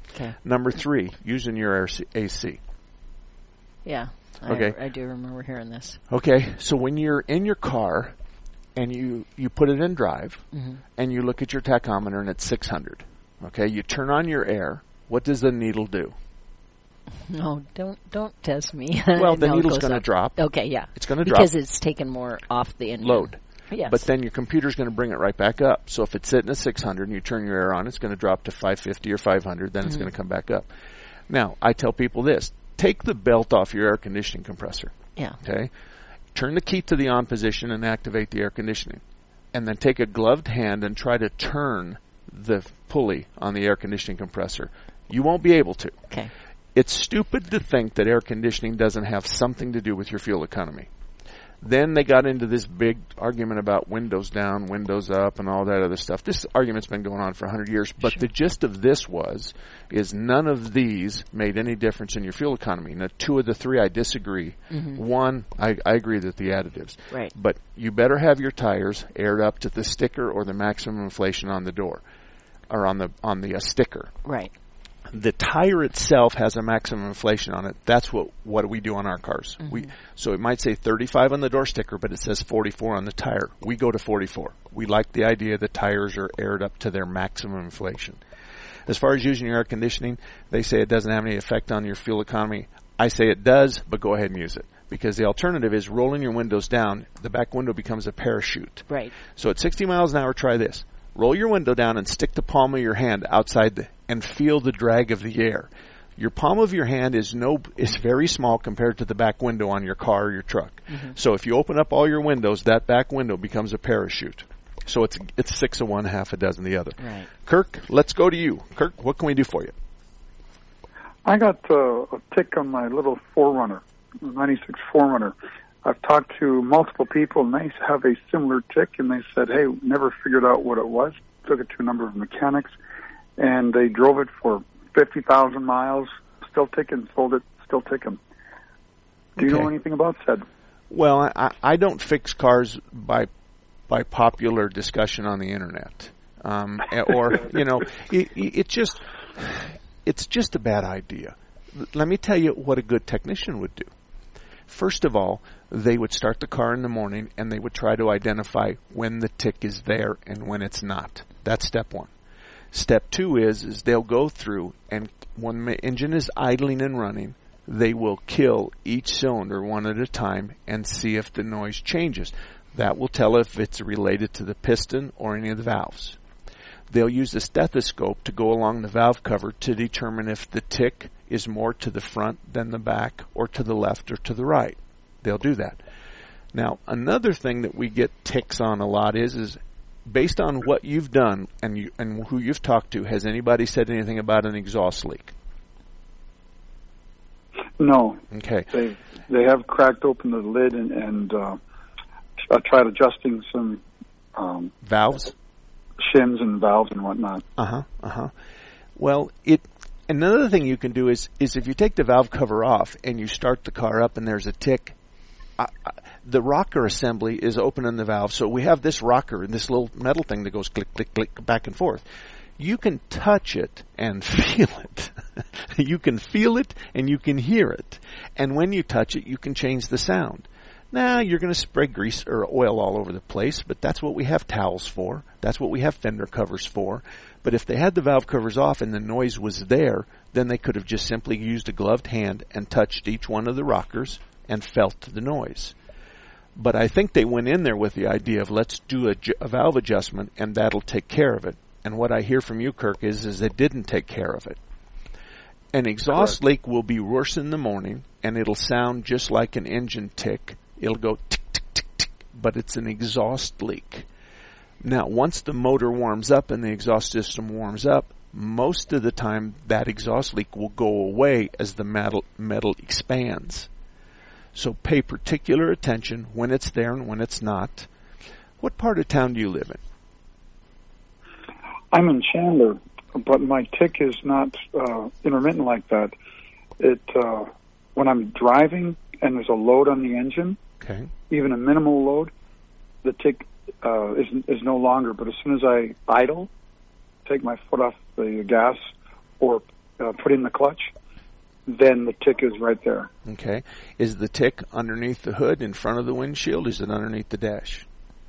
Okay. Number three, using your A C. Yeah. Okay. I, I do remember hearing this. Okay, so when you're in your car and you, you put it in drive Mm-hmm. and you look at your tachometer and it's six hundred, okay, you turn on your air, what does the needle do? No, don't don't test me. Well, the No, it needle's goes going to up. drop. Okay, yeah. It's going to drop. Because it's taken more off the engine. Load. Yes. But then your computer's going to bring it right back up. So if it's sitting at six hundred and you turn your air on, it's going to drop to five fifty or five hundred, then mm-hmm. it's going to come back up. Now, I tell people this. Take the belt off your air conditioning compressor. Yeah. Okay? Turn the key to the on position and activate the air conditioning. And then take a gloved hand and try to turn the pulley on the air conditioning compressor. You won't be able to. Okay. It's stupid to think that air conditioning doesn't have something to do with your fuel economy. Then they got into this big argument about windows down, windows up, and all that other stuff. This argument's been going on for one hundred years, but sure. the gist of this was, is none of these made any difference in your fuel economy. Now, two of the three, I disagree. Mm-hmm. One, I, I agree that the additives. Right. But you better have your tires aired up to the sticker or the maximum inflation on the door, or on the on the uh, sticker. Right. The tire itself has a maximum inflation on it. That's what what we do on our cars. Mm-hmm. We so it might say thirty-five on the door sticker, but it says forty-four on the tire. We go to forty-four. We like the idea that tires are aired up to their maximum inflation. As far as using your air conditioning, they say it doesn't have any effect on your fuel economy. I say it does, but go ahead and use it. Because the alternative is rolling your windows down. The back window becomes a parachute. Right. So at sixty miles an hour, try this. Roll your window down and stick the palm of your hand outside the, and feel the drag of the air. Your palm of your hand is no is very small compared to the back window on your car or your truck. Mm-hmm. So if you open up all your windows, that back window becomes a parachute. So it's it's six of one, half a dozen the other. Right. Kirk, let's go to you. Kirk, what can we do for you? I got uh, a tick on my little four runner, ninety-six four runner. I've talked to multiple people, and they have a similar tick, and they said, hey, never figured out what it was. Took it to a number of mechanics, and they drove it for fifty thousand miles, still ticking, sold it, still ticking. Do you okay. know anything about said? Well, I, I don't fix cars by by popular discussion on the Internet. Um, or, you know, it, it just, it's just a bad idea. Let me tell you what a good technician would do. First of all, they would start the car in the morning and they would try to identify when the tick is there and when it's not. That's step one. Step two is, is they'll go through and when the engine is idling and running, they will kill each cylinder one at a time and see if the noise changes. That will tell if it's related to the piston or any of the valves. They'll use a stethoscope to go along the valve cover to determine if the tick is more to the front than the back or to the left or to the right. They'll do that. Now, another thing that we get ticks on a lot is, is based on what you've done and you, and who you've talked to, has anybody said anything about an exhaust leak? No. Okay. They they have cracked open the lid and, and uh, I tried adjusting some um, valves, shims and valves and whatnot. Uh huh. Uh huh. Well, it. Another thing you can do is is if you take the valve cover off and you start the car up and there's a tick, uh, uh, the rocker assembly is opening the valve. So we have this rocker and this little metal thing that goes click, click, click, back and forth. You can touch it and feel it. You can feel it and you can hear it. And when you touch it, you can change the sound. Now, you're going to spray grease or oil all over the place, but that's what we have towels for. That's what we have fender covers for. But if they had the valve covers off and the noise was there, then they could have just simply used a gloved hand and touched each one of the rockers and felt the noise. But I think they went in there with the idea of let's do a, a valve adjustment and that'll take care of it. And what I hear from you, Kirk, is, is it didn't take care of it. An exhaust leak will be worse in the morning, and it'll sound just like an engine tick. It'll go tick, tick, tick, tick, but it's an exhaust leak. Now, once the motor warms up and the exhaust system warms up, most of the time that exhaust leak will go away as the metal, metal expands. So pay particular attention when it's there and when it's not. What part of town do you live in? I'm in Chandler, but my tick is not uh, intermittent like that. It uh, when I'm driving and there's a load on the engine, okay, even a minimal load, the tick uh, is is no longer. But as soon as I idle, take my foot off the gas, or uh, put in the clutch, then the tick is right there. Okay. Is the tick underneath the hood, in front of the windshield? Is it underneath the dash?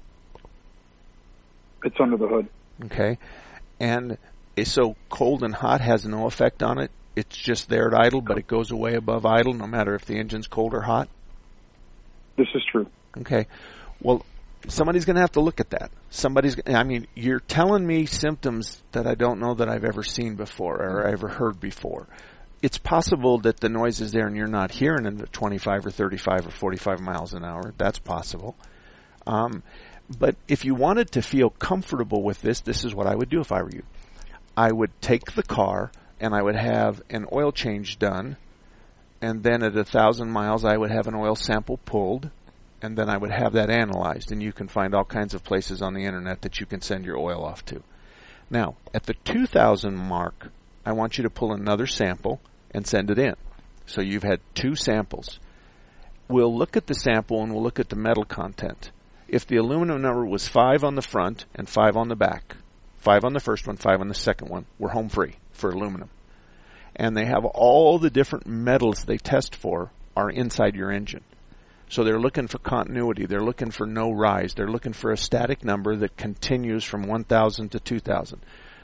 It's under the hood. Okay. And so cold and hot has no effect on it? It's just there at idle, but it goes away above idle no matter if the engine's cold or hot? This is true. Okay. Well, somebody's going to have to look at that. Somebody's, I mean, you're telling me symptoms that I don't know that I've ever seen before or ever heard before. It's possible that the noise is there and you're not hearing it at twenty-five or thirty-five or forty-five miles an hour. That's possible. Um, but if you wanted to feel comfortable with this, this is what I would do if I were you. I would take the car and I would have an oil change done, and then at a thousand miles I would have an oil sample pulled, and then I would have that analyzed, and you can find all kinds of places on the internet that you can send your oil off to. Now, at the two thousand mark, I want you to pull another sample and send it in. So you've had two samples. We'll look at the sample and we'll look at the metal content. If the aluminum number was five on the front and five on the back, five on the first one, five on the second one, we're home free for aluminum. And they have all the different metals they test for are inside your engine. So they're looking for continuity. They're looking for no rise. They're looking for a static number that continues from one thousand to two thousand.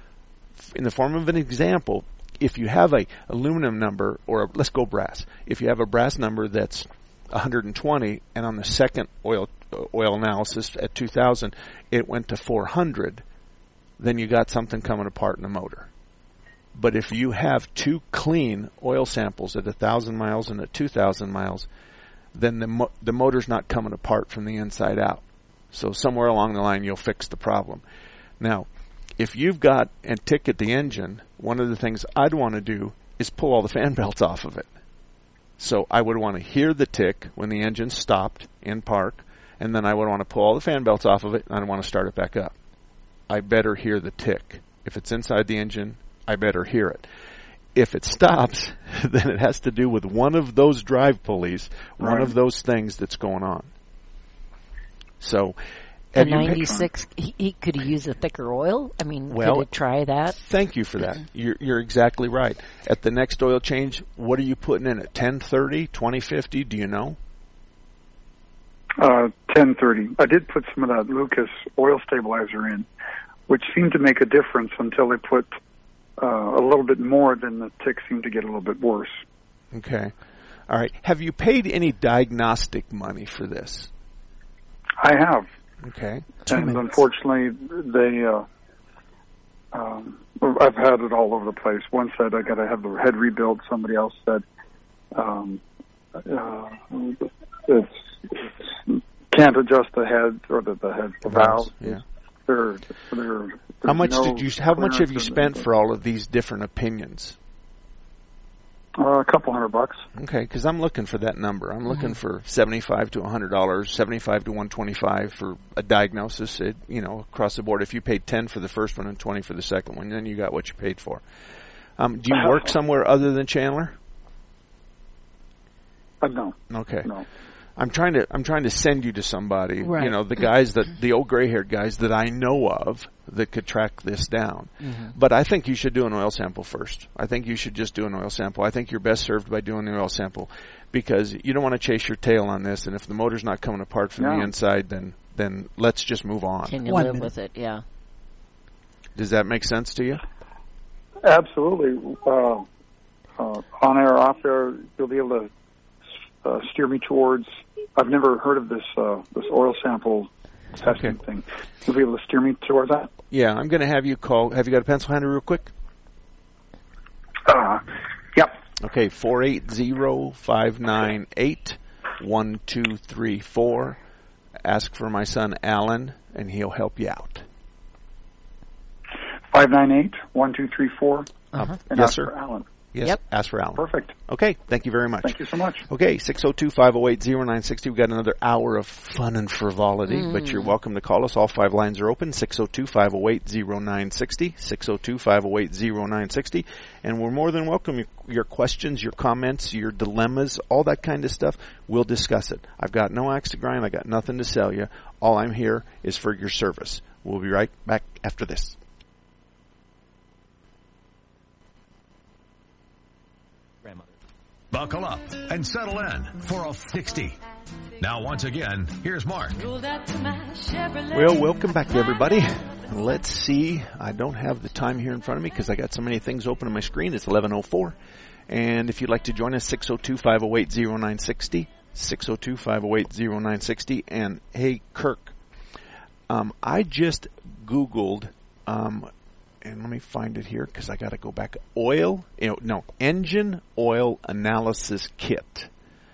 In the form of an example, if you have a aluminum number, or a, let's go brass. If you have a brass number that's one hundred twenty, and on the second oil uh, oil analysis at two thousand, it went to four hundred, then you got something coming apart in the motor. But if you have two clean oil samples at one thousand miles and at two thousand miles, then the mo- the motor's not coming apart from the inside out. So somewhere along the line, you'll fix the problem. Now, if you've got a tick at the engine, one of the things I'd want to do is pull all the fan belts off of it. So I would want to hear the tick when the engine stopped in park, and then I would want to pull all the fan belts off of it, and I'd want to start it back up. I better hear the tick. If it's inside the engine, I better hear it. If it stops, then it has to do with one of those drive pulleys, one right. of those things that's going on. So, a ninety-six, he, he could use a thicker oil? I mean, well, could it try that? Thank you for that. You're, you're exactly right. At the next oil change, what are you putting in it? ten thirty, twenty fifty? Do you know? Uh, ten thirty. I did put some of that Lucas oil stabilizer in, which seemed to make a difference until they put uh, a little bit more, then the tick seemed to get a little bit worse. Okay. All right. Have you paid any diagnostic money for this? I have. Okay. And unfortunately, they, uh, um, I've had it all over the place. One said I got to have the head rebuilt. Somebody else said, um, uh, it's, it's can't adjust the head or the, the head, the valve. Yeah. They're, they're, how much no did you, how much have you spent the, for all of these different opinions? Uh, a couple hundred bucks. Okay, because I'm looking for that number. I'm looking Mm-hmm. for seventy-five to a hundred dollars, seventy-five to one twenty-five for a diagnosis. It, you know, across the board. If you paid ten for the first one and twenty for the second one, then you got what you paid for. Um, do you work somewhere other than Chandler? Uh, no. Okay. No. I'm trying to I'm trying to send you to somebody, Right. you know, the guys that the old gray-haired guys that I know of that could track this down. Mm-hmm. But I think you should do an oil sample first. I think you should just do an oil sample. I think you're best served by doing the oil sample because you don't want to chase your tail on this. And if the motor's not coming apart from Yeah. the inside, then then let's just move on. Can you One live minute. with it? Yeah. Does that make sense to you? Absolutely. Uh, uh, on air, off air, you'll be able to uh, steer me towards. I've never heard of this uh, this oil sample testing Okay. thing. You'll be able to steer me towards that. Yeah, I'm going to have you call. Have you got a pencil handy real quick? Uh, yep. Okay, four eight zero, five nine eight, one two three four. Ask for my son Alan, and he'll help you out. Five nine eight one two three four. Uh, And yes, ask sir. for Alan. Yes, Yep. ask for Alan. Perfect. Okay, thank you very much. Thank you so much. Okay, six oh two, five oh eight, oh nine six oh. We've got another hour of fun and frivolity, Mm. but you're welcome to call us. All five lines are open, six oh two, five oh eight, oh nine six oh, six oh two, five oh eight, oh nine six oh. And we're more than welcome your, your questions, your comments, your dilemmas, all that kind of stuff. We'll discuss it. I've got no axe to grind. I got nothing to sell you. All I'm here is for your service. We'll be right back after this. Buckle up and settle in for a sixty. Now, once again, here's Mark. Well, welcome back, everybody. Let's see. I don't have the time here in front of me because I got so many things open on my screen. It's eleven oh four. And if you'd like to join us, six oh two, five oh eight, oh nine six oh. six oh two, five oh eight, oh nine six oh. And, hey, Kirk, um, I just Googled, um, and let me find it here because I got to go back. Oil, you know, no, engine oil analysis kit.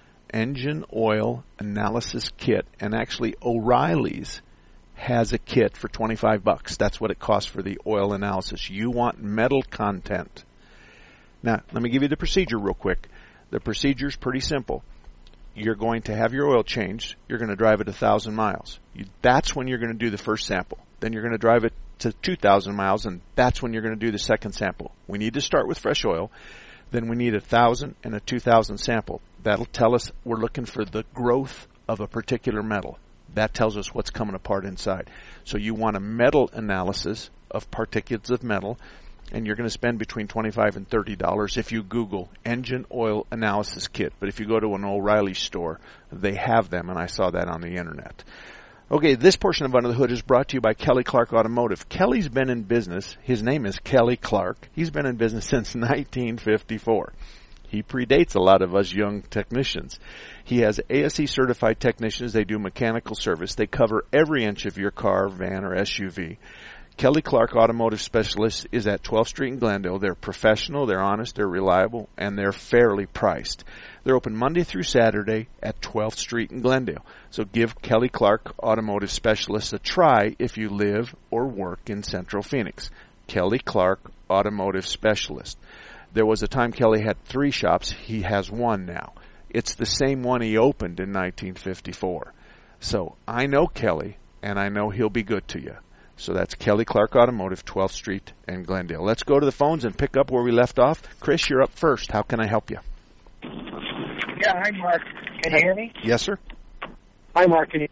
Engine oil analysis kit. And actually, O'Reilly's has a kit for twenty-five bucks. That's what it costs for the oil analysis. You want metal content. Now, let me give you the procedure real quick. The procedure is pretty simple. You're going to have your oil changed. You're going to drive it one thousand miles. You, that's when you're going to do the first sample. Then you're going to drive it to two thousand miles, and that's when you're going to do the second sample. We need to start with fresh oil. Then we need a one thousand and a two thousand sample. That'll tell us we're looking for the growth of a particular metal. That tells us what's coming apart inside. So you want a metal analysis of particulates of metal, and you're going to spend between twenty-five dollars and thirty dollars if you Google engine oil analysis kit. But if you go to an O'Reilly store, they have them, and I saw that on the internet. Okay, this portion of Under the Hood is brought to you by Kelly Clark Automotive. Kelly's been in business. His name is Kelly Clark. He's been in business since nineteen fifty-four. He predates a lot of us young technicians. He has A S E certified technicians. They do mechanical service. They cover every inch of your car, van, or S U V. Kelly Clark Automotive Specialist is at twelfth Street in Glendale. They're professional, they're honest, they're reliable, and they're fairly priced. They're open Monday through Saturday at twelfth Street in Glendale. So give Kelly Clark Automotive Specialist a try if you live or work in Central Phoenix. Kelly Clark Automotive Specialist. There was a time Kelly had three shops. He has one now. It's the same one he opened in nineteen fifty-four. So I know Kelly, and I know he'll be good to you. So that's Kelly Clark Automotive, twelfth Street and Glendale. Let's go to the phones and pick up where we left off. Chris, you're up first. How can I help you? Yeah, hi, Mark. Can you hear me? Yes, sir. Hi, Mark. Can you?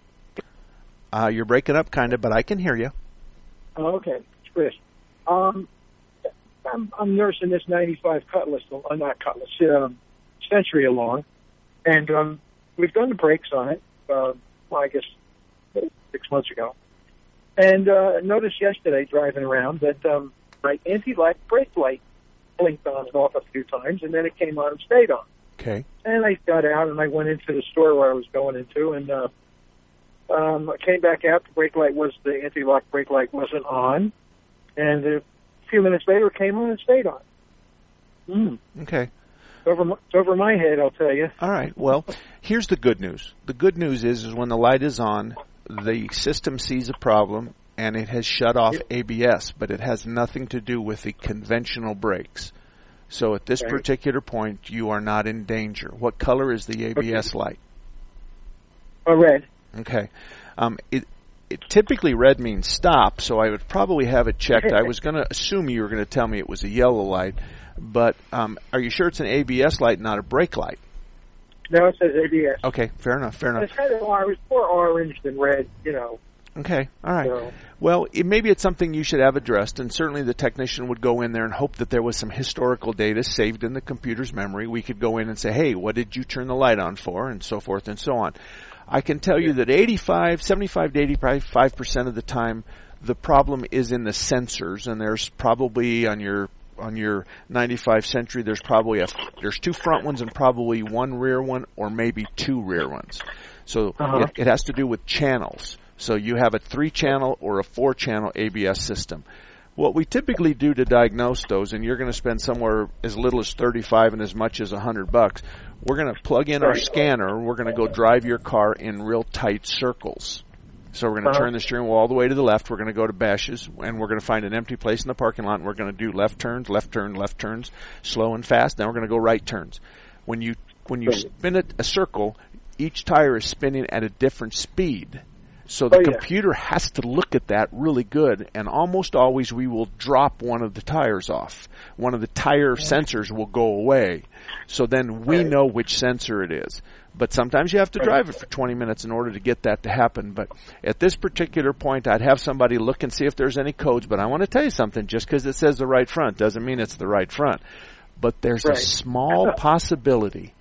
Uh, you're breaking up kind of, but I can hear you. Oh, okay. It's Chris. Um, I'm, I'm nursing this ninety-five Cutlass, uh, not Cutlass, um, Century along, and um, we've done the brakes on it, uh, well, I guess six months ago. And uh, noticed yesterday driving around that um, my anti-lock brake light blinked on and off a few times, and then it came on and stayed on. Okay. And I got out and I went into the store where I was going into, and uh, um, I came back out. The brake light was the anti-lock brake light wasn't on, and a few minutes later it came on and stayed on. Mm. Okay. It's over, my, it's over my head, I'll tell you. All right. Well, here's the good news. The good news is, is when the light is on, the system sees a problem, and it has shut off A B S, but it has nothing to do with the conventional brakes. So at this right. particular point, you are not in danger. What color is the A B S okay. light? Oh, red. Okay. Um, it, it typically red means stop, so I would probably have it checked. I was going to assume you were going to tell me it was a yellow light, but um, are you sure it's an A B S light, not a brake light? No, it says A B S. Okay, fair enough, fair enough. It's kind of orange, more orange than red, you know. Okay, all right. So, well, it, maybe it's something you should have addressed, and certainly the technician would go in there and hope that there was some historical data saved in the computer's memory. We could go in and say, hey, what did you turn the light on for, and so forth and so on. I can tell you that eighty-five, seventy-five to eighty-five percent of the time, the problem is in the sensors, and there's probably on your on your ninety-five Century, there's probably a there's two front ones and probably one rear one, or maybe two rear ones. So uh-huh. it, it has to do with channels. So you have a three-channel or a four-channel A B S system. What we typically do to diagnose those, and you're going to spend somewhere as little as thirty-five and as much as one hundred bucks, we're going to plug in our scanner. We're going to go drive your car in real tight circles. So we're going to uh-huh. turn the steering wheel all the way to the left. We're going to go to Bashes, and we're going to find an empty place in the parking lot, and we're going to do left turns, left turn, left turns, slow and fast. Then we're going to go right turns. When you when you spin it a circle, each tire is spinning at a different speed. So the oh, yeah. computer has to look at that really good, and almost always we will drop one of the tires off. One of the tire yeah. sensors will go away. So then we right. know which sensor it is. But sometimes you have to drive it for twenty minutes in order to get that to happen. But at this particular point, I'd have somebody look and see if there's any codes. But I want to tell you something. Just because it says the right front doesn't mean it's the right front. But there's right. a small possibility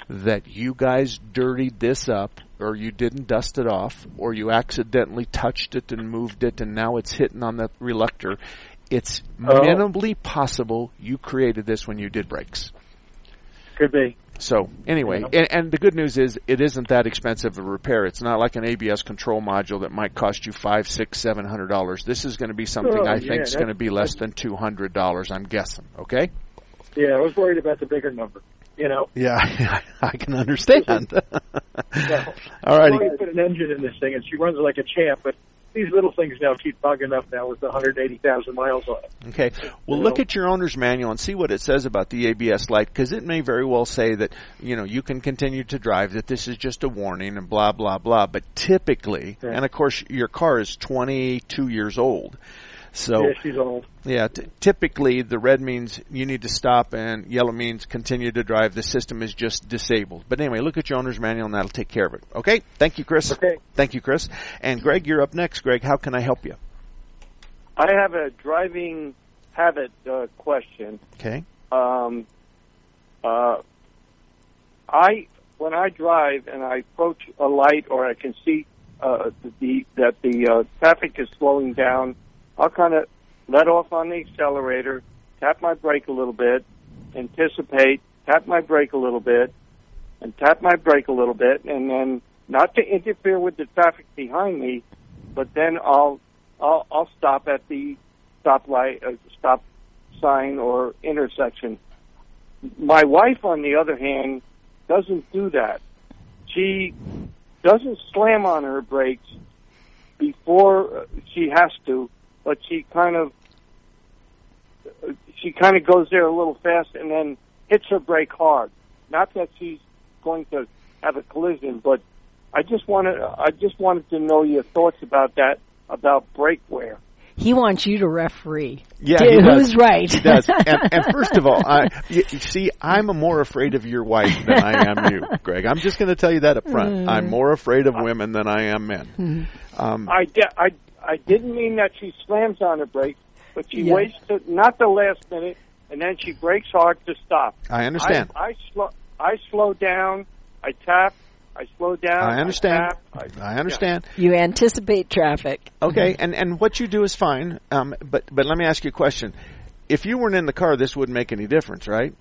that you guys dirtied this up, or you didn't dust it off, or you accidentally touched it and moved it and now it's hitting on the reluctor, it's Oh. minimally possible you created this when you did brakes. Could be. So anyway, Yeah. and, and the good news is it isn't that expensive a repair. It's not like an A B S control module that might cost you five, six, seven hundred dollars. This is going to be something Oh, I yeah, think is going to that's- be less than two hundred dollars. I'm guessing. Okay. Yeah, I was worried about the bigger number. You know. Yeah, I can understand. Yeah. All righty. Well, you put an engine in this thing, and she runs like a champ. But these little things now keep bugging up now with one hundred eighty thousand miles on it. Okay. Well, You look know? at your owner's manual and see what it says about the A B S light, because it may very well say that, you know, you can continue to drive, that this is just a warning and blah, blah, blah. But typically, Yeah. and of course, your car is twenty-two years old. So, Yeah, she's old. yeah, t- typically the red means you need to stop and yellow means continue to drive. The system is just disabled. But anyway, look at your owner's manual and that'll take care of it. Okay? Thank you, Chris. Okay. Thank you, Chris. And Greg, you're up next. Greg, how can I help you? I have a driving habit uh, question. Okay. Um, uh, I when I drive and I approach a light or I can see uh, the that the uh, traffic is slowing down, I'll kind of let off on the accelerator, tap my brake a little bit, anticipate, tap my brake a little bit, and tap my brake a little bit, and then not to interfere with the traffic behind me, but then I'll I'll, I'll stop at the stop light, uh, stop sign or intersection. My wife, on the other hand, doesn't do that. She doesn't slam on her brakes before she has to, but she kind of she kind of goes there a little fast and then hits her brake hard. Not that she's going to have a collision, but I just wanted I just wanted to know your thoughts about that, about brake wear. He wants you to referee. Yeah, Dude, he does. who's right? He does. And, and first of all, I, you, you see, I'm more afraid of your wife than I am you, Greg. I'm just going to tell you that up front. Mm. I'm more afraid of women than I am men. Mm. Um, I, di- I, I didn't mean that she slams on her brakes, but she Yeah. waits to not the last minute, and then she brakes hard to stop. I understand. I, I slow I slow down. I tap. I slow down. I understand. I, tap, I, I understand. You anticipate traffic. Okay, and, and what you do is fine. Um, but but let me ask you a question. If you weren't in the car, this wouldn't make any difference, right?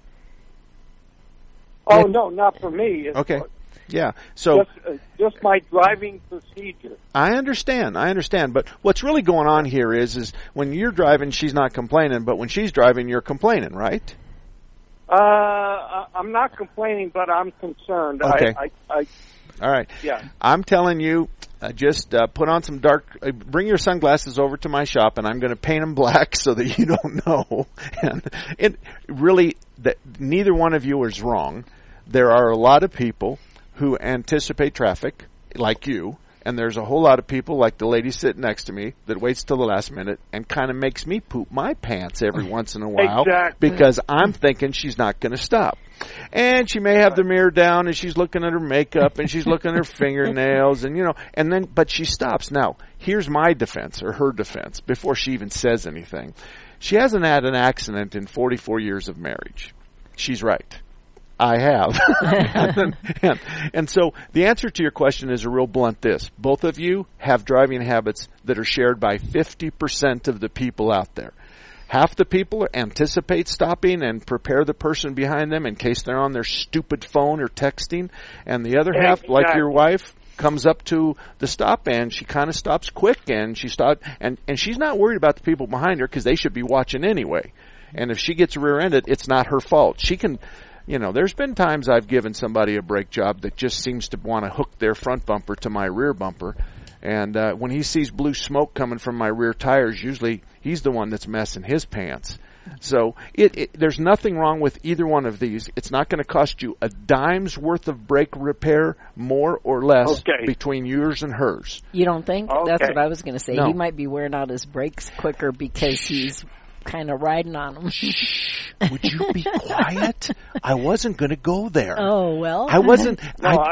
Oh no, not for me. It's Okay. Yeah. So just, uh, just my driving procedure. I understand. I understand. But what's really going on here is is when you're driving, she's not complaining, but when she's driving, you're complaining, right? Uh, I- I'm not complaining, but I'm concerned. Okay. I, I, I All right. yeah. I'm telling you, uh, just uh, put on some dark, uh, bring your sunglasses over to my shop, and I'm going to paint them black so that you don't know. And it really, that neither one of you is wrong. There are a lot of people who anticipate traffic, like you, and there's a whole lot of people, like the lady sitting next to me, that waits till the last minute and kind of makes me poop my pants every once in a while Exactly. because I'm thinking she's not going to stop. And she may have the mirror down and she's looking at her makeup and she's looking at her fingernails and, you know, and then, but she stops. Now, here's my defense or her defense before she even says anything. She hasn't had an accident in forty-four years of marriage. She's right. I have. and, and, and so the answer to your question is a real blunt this. Both of you have driving habits that are shared by fifty percent of the people out there. Half the people anticipate stopping and prepare the person behind them in case they're on their stupid phone or texting. And the other half, Exactly. like your wife, comes up to the stop and she kind of stops quick and she stop and, and she's not worried about the people behind her because they should be watching anyway. And if she gets rear-ended, it's not her fault. She can... You know, there's been times I've given somebody a brake job that just seems to want to hook their front bumper to my rear bumper. And uh, when he sees blue smoke coming from my rear tires, usually he's the one that's messing his pants. So it, it, there's nothing wrong with either one of these. It's not going to cost you a dime's worth of brake repair, more or less, Okay. between yours and hers. You don't think? Okay. That's what I was going to say. No. He might be wearing out his brakes quicker because he's kind of riding on them. Would you be quiet? I wasn't going to go there. Oh, well. I wasn't. No, I, I,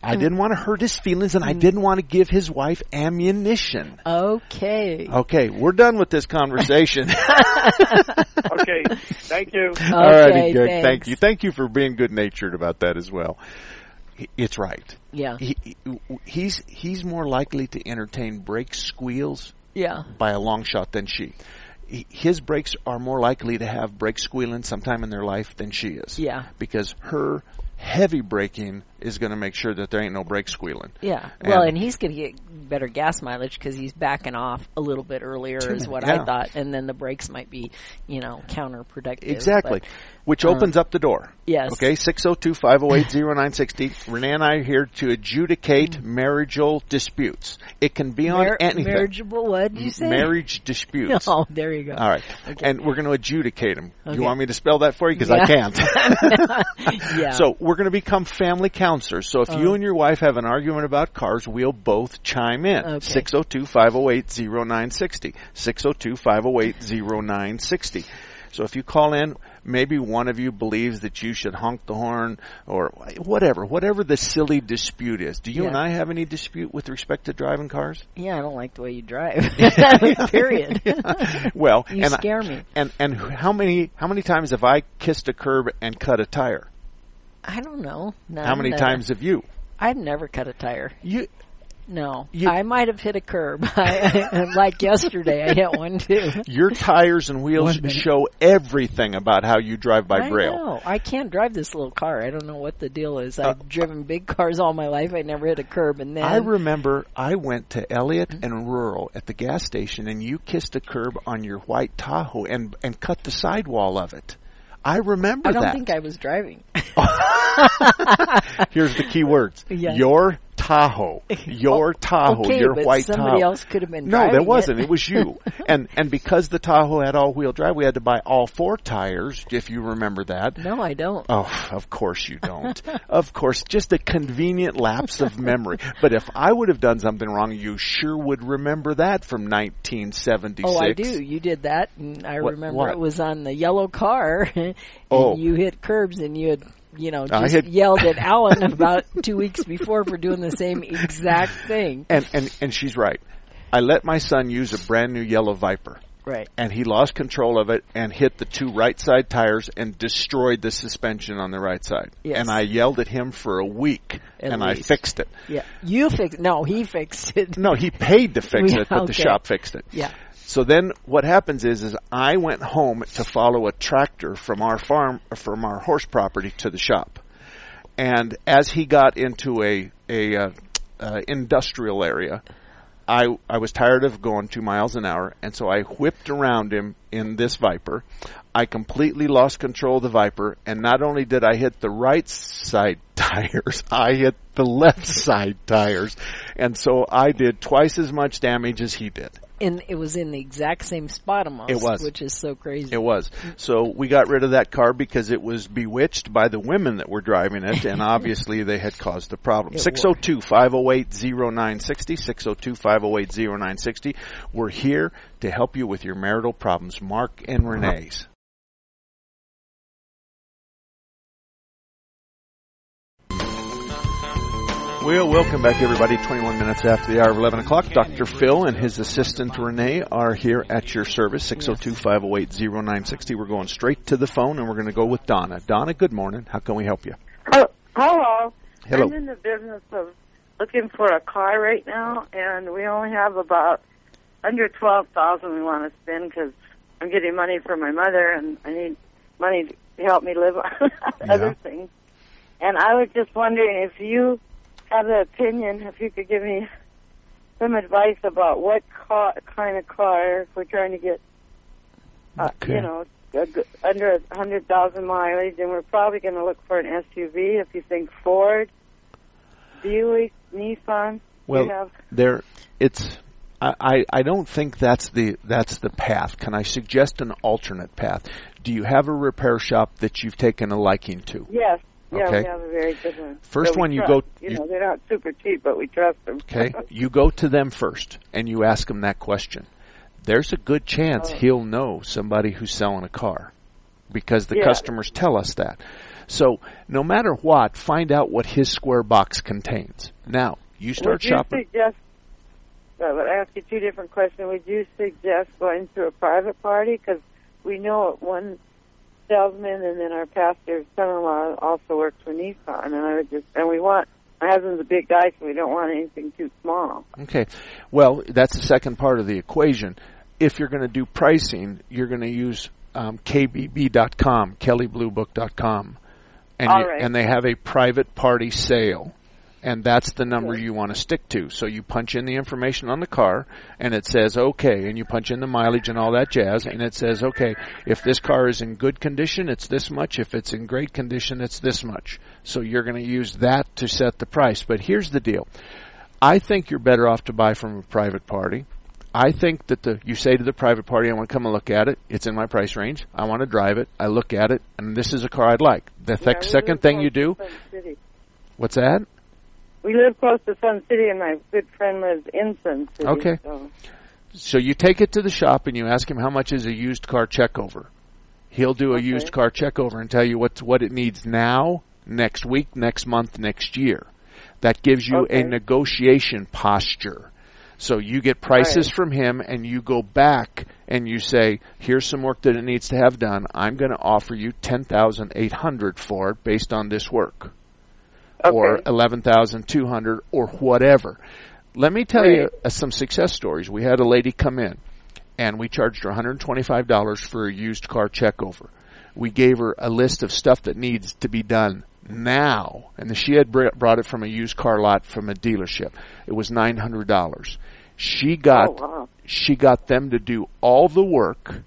I didn't want to hurt his feelings, and I didn't want to give his wife ammunition. Okay. Okay, we're done with this conversation. Okay, thank you. Okay, All righty, good. thanks. Thank you. Thank you for being good-natured about that as well. He- It's right. Yeah. He, he- he's he's more likely to entertain brake squeals Yeah. by a long shot than she. He- His brakes are more likely to have brake squealing sometime in their life than she is. Yeah. Because her heavy braking is going to make sure that there ain't no brake squealing. Yeah. Well, And- and he's going to get better gas mileage because he's backing off a little bit earlier, Two is what minutes, yeah. I thought, and then the brakes might be, you know, counterproductive. Exactly. But, Which um, opens up the door. yes. Okay, six oh two, five oh eight, oh nine six oh. Renee and I are here to adjudicate marital disputes. It can be on Mar- anything. marriageable, what did you say? Marriage disputes. Oh, there you go. All right. Okay. And we're going to adjudicate them. Okay. You want me to spell that for you? Because Yeah. I can't. Yeah. So we're going to become family counselors. So if Uh. you and your wife have an argument about cars, we'll both chime in. Okay. six oh two, five oh eight, oh nine six oh. six oh two, five oh eight, oh nine six oh. So if you call in, maybe one of you believes that you should honk the horn or whatever, whatever the silly dispute is. Do you Yeah. and I have any dispute with respect to driving cars? Yeah, I don't like the way you drive. Period. Well, You and I- scare me. And and how many how many times have I kissed a curb and cut a tire? I don't know. None How many that- times have you? I've never cut a tire. You No. You- I might have hit a curb. I, I, like yesterday, I hit one too. Your tires and wheels One minute. show everything about how you drive by I braille. know. I can't drive this little car. I don't know what the deal is. Uh, I've driven big cars all my life. I never hit a curb, and then I remember I went to Elliott and Rural at the gas station, and you kissed a curb on your white Tahoe and and cut the sidewall of it. I remember I don't that. think I was driving. Here's the key words. Yeah. Your Tahoe. Your Tahoe. Okay, your but white somebody Tahoe. else could have been No, there driving wasn't. it. It was you. and and because the Tahoe had all-wheel drive, we had to buy all four tires, if you remember that. No, I don't. Oh, of course you don't. Of course, just a convenient lapse of memory. But if I would have done something wrong, you sure would remember that from nineteen seventy-six. Oh, I do. You did that, and I What- remember what? it was on the yellow car. and Oh. you hit curbs, and you had, you know, I just hit- yelled at Alan about two weeks before for doing the same exact thing. And, and, and she's right. I let my son use a brand new yellow Viper. Right. And he lost control of it and hit the two right side tires and destroyed the suspension on the right side. Yes. And I yelled at him for a week, At and least. I fixed it. Yeah. You fixed. No, he fixed it. No, he paid to fix Yeah, it, but the okay. shop fixed it. Yeah. So then what happens is, is I went home to follow a tractor from our farm, from our horse property to the shop. And as he got into a, a, uh, uh, industrial area, I, I was tired of going two miles an hour, and so I whipped around him in this Viper. I completely lost control of the Viper, and not only did I hit the right side tires, I hit the left side tires. And so I did twice as much damage as he did. And it was in the exact same spot almost. It was. Which is so crazy. It was. So we got rid of that car because it was bewitched by the women that were driving it, and obviously they had caused the problem. It six oh two, five oh eight, oh nine six oh, six oh two, five oh eight, oh nine six oh. We're here to help you with your marital problems. Mark and Renee's. Well, welcome back, everybody. twenty-one minutes after the hour of eleven o'clock. Doctor Phil and his assistant Renee are here at your service, six oh two, five oh eight, oh nine six oh. We're going straight to the phone, and we're going to go with Donna. Donna, good morning. How can we help you? Oh, hello. Hello. I'm in the business of looking for a car right now, and we only have about under twelve thousand we want to spend because I'm getting money for my mother, and I need money to help me live on other things. And I was just wondering if you have an opinion, if you could give me some advice about what car, kind of car, if we're trying to get, uh, Okay. you know, a g- under a hundred thousand mileage, and we're probably going to look for an S U V. If you think Ford, Buick, Nissan, Well, you have. there, it's. I, I, I don't think that's the that's the path. Can I suggest an alternate path? Do you have a repair shop that you've taken a liking to? Yes. Yeah, Okay. we have a very good one. First that we one you trust. go- You, you- know, they're not super cheap, but we trust them. Okay, you go to them first and you ask them that question. There's a good chance Oh. he'll know somebody who's selling a car because the Yeah. customers tell us that. So no matter what, find out what his square box contains. Now, you start Would you shopping. Suggest, I would ask you two different questions. Would you suggest going through a private party? Because we know one salesman, and then our pastor's son-in-law also works for Nissan, and I would just, and we want, my husband's a big guy, so we don't want anything too small. Okay. Well, that's the second part of the equation. If you're going to do pricing, you're going to use um, K B B dot com, Kelly Blue Book dot com, and All you, right. and they have a private party sale. And that's the number you want to stick to. So you punch in the information on the car, and it says, okay, and you punch in the mileage and all that jazz, and it says, okay, if this car is in good condition, it's this much. If it's in great condition, it's this much. So you're going to use that to set the price. But here's the deal. I think you're better off to buy from a private party. I think that the you say to the private party, I want to come and look at it. It's in my price range. I want to drive it. I look at it, and this is a car I'd like. The Yeah, th- we second live thing close you to do, Sun City. what's that? We live close to Sun City, and my good friend lives in Sun City. Okay. So. So you take it to the shop and you ask him how much is a used car checkover. He'll do a Okay. used car checkover and tell you what what it needs now, next week, next month, next year. That gives you Okay. a negotiation posture. So you get prices Right. from him and you go back and you say, here's some work that it needs to have done. I'm going to offer you ten thousand eight hundred dollars for it based on this work. Okay. Or eleven thousand two hundred dollars or whatever. Let me tell Right. you uh, some success stories. We had a lady come in, and we charged her one hundred twenty-five dollars for a used car checkover. We gave her a list of stuff that needs to be done now, and she had br- brought it from a used car lot from a dealership. It was nine hundred dollars. She got Oh, wow. she got them to do all the work,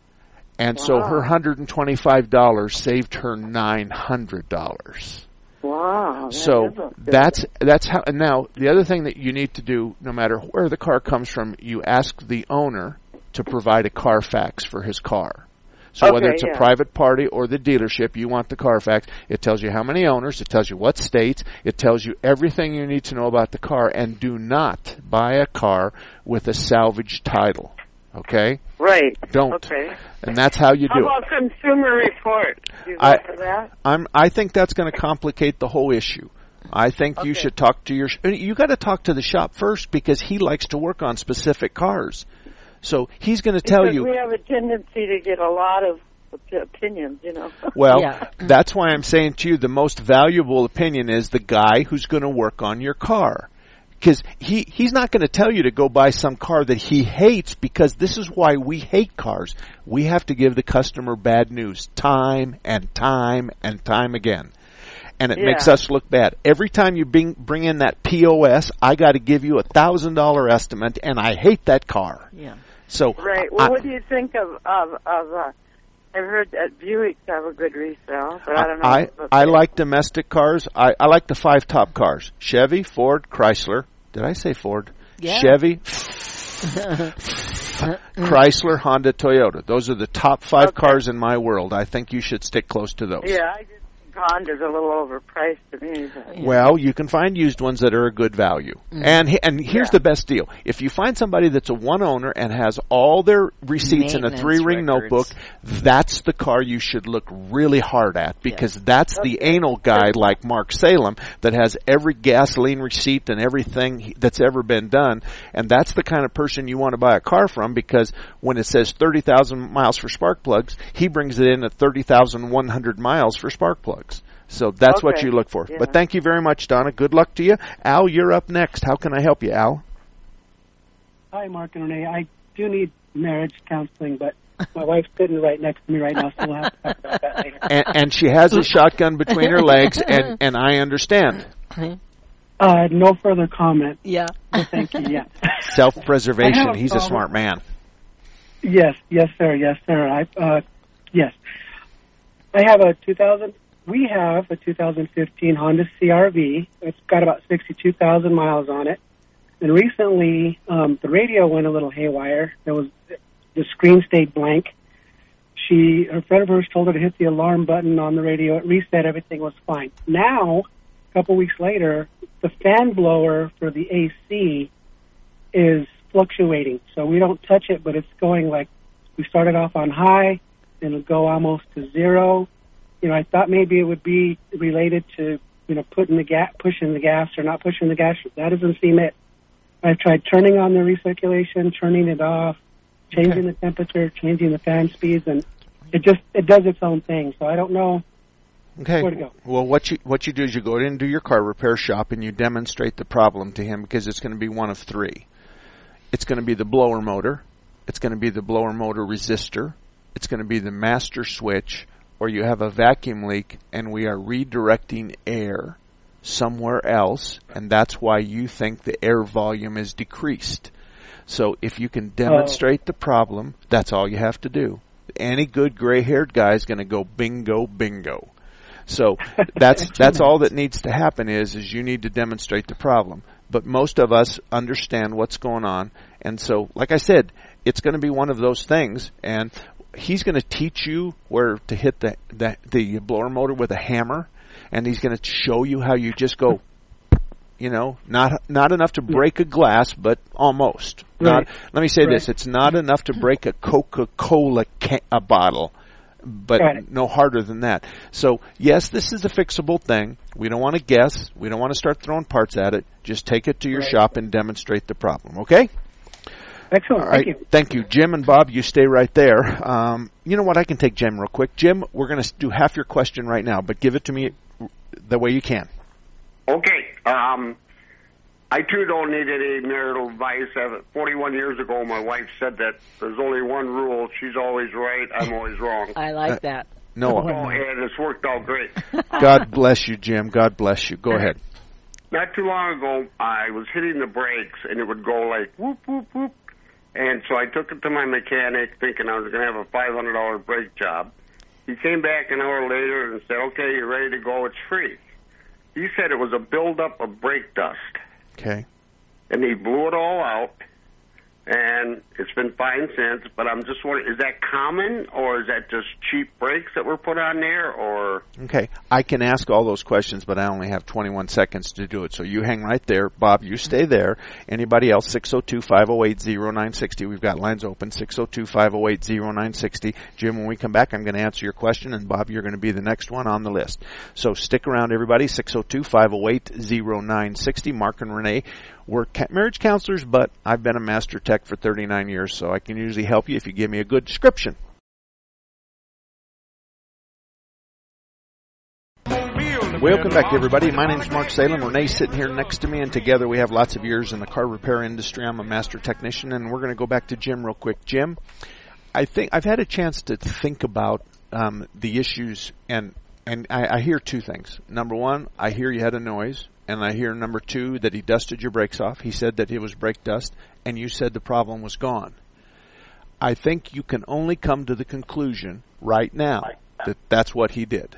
and so Wow. her one hundred twenty-five dollars saved her nine hundred dollars. Wow. that So is a good- that's that's how. And now the other thing that you need to do, no matter where the car comes from, you ask the owner to provide a Carfax for his car. So whether Okay, it's a yeah. private party or the dealership, you want the Carfax. It tells you how many owners. It tells you what states. It tells you everything you need to know about the car. And do not buy a car with a salvage title. Okay? Right. Don't. Okay. And that's how you How do it. about Consumer Report? Do you go I- for that? I'm. I think that's going to complicate the whole issue. I think you Okay. should talk to your. Sh- you got to talk to the shop first because he likes to work on specific cars. So he's going to tell Because you. we have a tendency to get a lot of op- opinions, you know. Well, Yeah. that's why I'm saying to you the most valuable opinion is the guy who's going to work on your car. Because he, he's not going to tell you to go buy some car that he hates, because this is why we hate cars. We have to give the customer bad news time and time and time again. And it Yeah. makes us look bad. Every time you bring, bring in that P O S, I got to give you a one thousand dollars estimate, and I hate that car. Yeah. So Right. Well, I, what do you think of of, of uh, I've heard that Buicks have a good resale, but I don't know. I, about I that. like domestic cars. I, I like the five top cars. Chevy, Ford, Chrysler. Did I say Ford? Yeah. Chevy, Chrysler, Honda, Toyota. Those are the top five Okay. cars in my world. I think you should stick close to those. Yeah, I just think Honda's a little overpriced to me. But. Well, you can find used ones that are a good value. Mm. And he- and here's Yeah. the best deal. If you find somebody that's a one owner and has all their receipts in a Maintenance three-ring records. notebook, that's the car you should look really hard at, because that's the anal guy like Mark Salem that has every gasoline receipt and everything he- that's ever been done. And that's the kind of person you want to buy a car from, because when it says thirty thousand miles for spark plugs, he brings it in at thirty thousand one hundred miles for spark plugs. So that's what Okay. you look for. Yeah. But thank you very much, Donna. Good luck to you. Al, you're up next. How can I help you, Al? Hi, Mark and Renee. I do need marriage counseling, but my wife's sitting right next to me right now, so we'll have to talk about that later. And, and she has a shotgun between her legs, and, and I understand. Uh, no further comment. Yeah. So thank you, yeah. Self-preservation. I have a He's a problem. smart man. Yes, yes, sir, yes, sir. I, uh, yes. I have a two thousand, we have a two thousand fifteen Honda C R V. It's got about sixty-two thousand miles on it. And recently, um, the radio went a little haywire. There was, the screen stayed blank. She, a friend of hers told her to hit the alarm button on the radio. It reset, everything was fine. Now, a couple weeks later, the fan blower for the A C is fluctuating. So we don't touch it, but it's going like, we started off on high, and it'll go almost to zero, you know, I thought maybe it would be related to, you know, putting the gas, pushing the gas or not pushing the gas. That doesn't seem it. I've tried turning on the recirculation, turning it off, changing okay. the temperature, changing the fan speeds, and it just it does its own thing. So I don't know okay. where to go. Well, what you what you do is you go into your car repair shop and you demonstrate the problem to him, because it's going to be one of three. It's going to be the blower motor, it's going to be the blower motor resistor, it's going to be the master switch, or you have a vacuum leak and we are redirecting air somewhere else, and that's why you think the air volume is decreased. So if you can demonstrate oh. the problem, that's all you have to do. Any good gray-haired guy is going to go bingo, bingo. So that's that's all that needs to happen is is you need to demonstrate the problem. But most of us understand what's going on, and so, like I said, it's going to be one of those things, and he's going to teach you where to hit the, the, the blower motor with a hammer, and he's going to show you how you just go, you know, not not enough to break a glass, but almost. Right. Not, let me say right. this, it's not enough to break a Coca-Cola ca- a bottle, but no harder than that. So, yes, this is a fixable thing. We don't want to guess. We don't want to start throwing parts at it. Just take it to your right. shop and demonstrate the problem, okay? Excellent. All right. Thank you. Thank you. Jim and Bob, you stay right there. Um, you know what? I can take Jim real quick. Jim, we're going to do half your question right now, but give it to me the way you can. Okay. Um, I, too, don't need any marital advice. Uh, forty-one years ago, my wife said that there's only one rule. She's always right. I'm always wrong. I like Uh, that. No. Oh, and it's worked out great. God bless you, Jim. God bless you. Go ahead. Not too long ago, I was hitting the brakes, and it would go like whoop, whoop, whoop. And so I took it to my mechanic thinking I was going to have a five hundred dollars brake job. He came back an hour later and said, okay, you're ready to go, it's free. He said it was a buildup of brake dust. Okay. And he blew it all out, and it's been fine since, but I'm just wondering, is that common, or is that just cheap brakes that were put on there, or? Okay. I can ask all those questions, but I only have twenty-one seconds to do it, so you hang right there. Bob, you stay there. Anybody else, six oh two, five oh eight, oh nine six oh. We've got lines open, six oh two, five oh eight, oh nine six oh. Jim, when we come back, I'm going to answer your question, and Bob, you're going to be the next one on the list. So stick around, everybody, six oh two, five oh eight, oh nine six oh. Mark and Renee, we're marriage counselors, but I've been a master tech for thirty-nine years, so I can usually help you if you give me a good description. Welcome back, everybody. My name's Mark Salem. Renee's sitting here next to me, and together we have lots of years in the car repair industry. I'm a master technician, and we're going to go back to Jim real quick. Jim, I think I've had a chance to think about um, the issues, and and I, I hear two things. Number one, I hear you had a noise. And I hear, number two, that he dusted your brakes off. He said that it was brake dust, and you said the problem was gone. I think you can only come to the conclusion right now that that's what he did.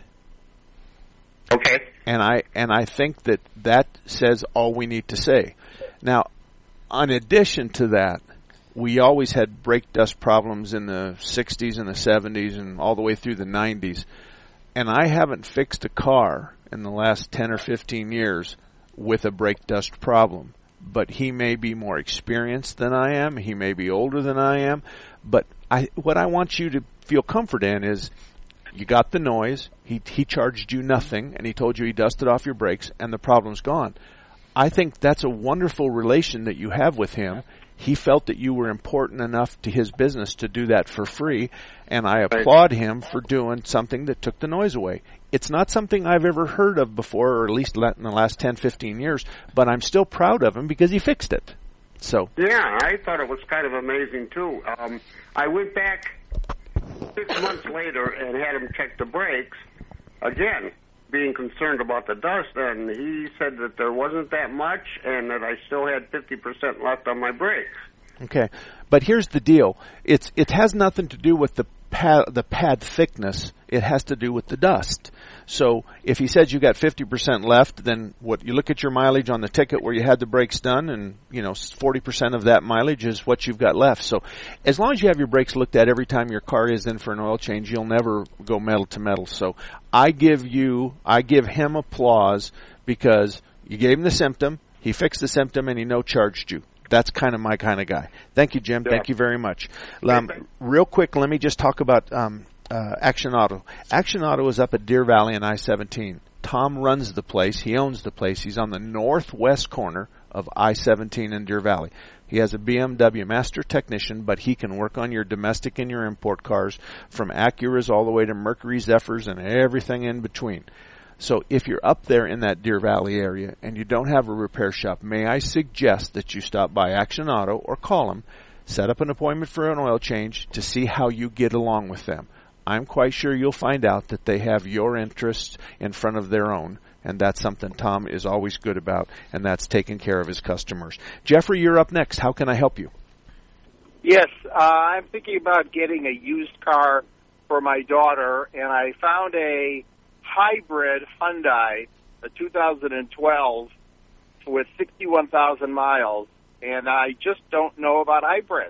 Okay. And I and I think that that says all we need to say. Now, in addition to that, we always had brake dust problems in the sixties and the seventies and all the way through the nineties. And I haven't fixed a car in the last ten or fifteen years with a brake dust problem. But he may be more experienced than I am. He may be older than I am. But I, what I want you to feel comfort in is you got the noise. He, he charged you nothing, and he told you he dusted off your brakes, and the problem's gone. I think that's a wonderful relation that you have with him. He felt that you were important enough to his business to do that for free, and I applaud him for doing something that took the noise away. It's not something I've ever heard of before, or at least in the last ten, fifteen years, but I'm still proud of him because he fixed it. So yeah, I thought it was kind of amazing, too. Um, I went back six months later and had him check the brakes, again, being concerned about the dust, and he said that there wasn't that much and that I still had fifty percent left on my brakes. Okay, but here's the deal. It's it has nothing to do with the pad, the pad thickness. It has to do with the dust. So if he says you got fifty percent left, then what you look at your mileage on the ticket where you had the brakes done, and you know forty percent of that mileage is what you've got left. So as long as you have your brakes looked at every time your car is in for an oil change, you'll never go metal to metal. So I give you, I give him applause because you gave him the symptom, he fixed the symptom, and he no charged you. That's kind of my kind of guy. Thank you, Jim. Yeah. Thank you very much. Um, real quick, let me just talk about um, uh, Action Auto. Action Auto is up at Deer Valley and I seventeen. Tom runs the place. He owns the place. He's on the northwest corner of I seventeen in Deer Valley. He has a B M W master technician, but he can work on your domestic and your import cars, from Acuras all the way to Mercury Zephyrs and everything in between. So if you're up there in that Deer Valley area and you don't have a repair shop, may I suggest that you stop by Action Auto or call them, set up an appointment for an oil change to see how you get along with them. I'm quite sure you'll find out that they have your interests in front of their own, and that's something Tom is always good about, and that's taking care of his customers. Jeffrey, you're up next. How can I help you? Yes, uh, I'm thinking about getting a used car for my daughter, and I found a hybrid Hyundai, a two thousand twelve, with sixty-one thousand miles, and I just don't know about hybrids.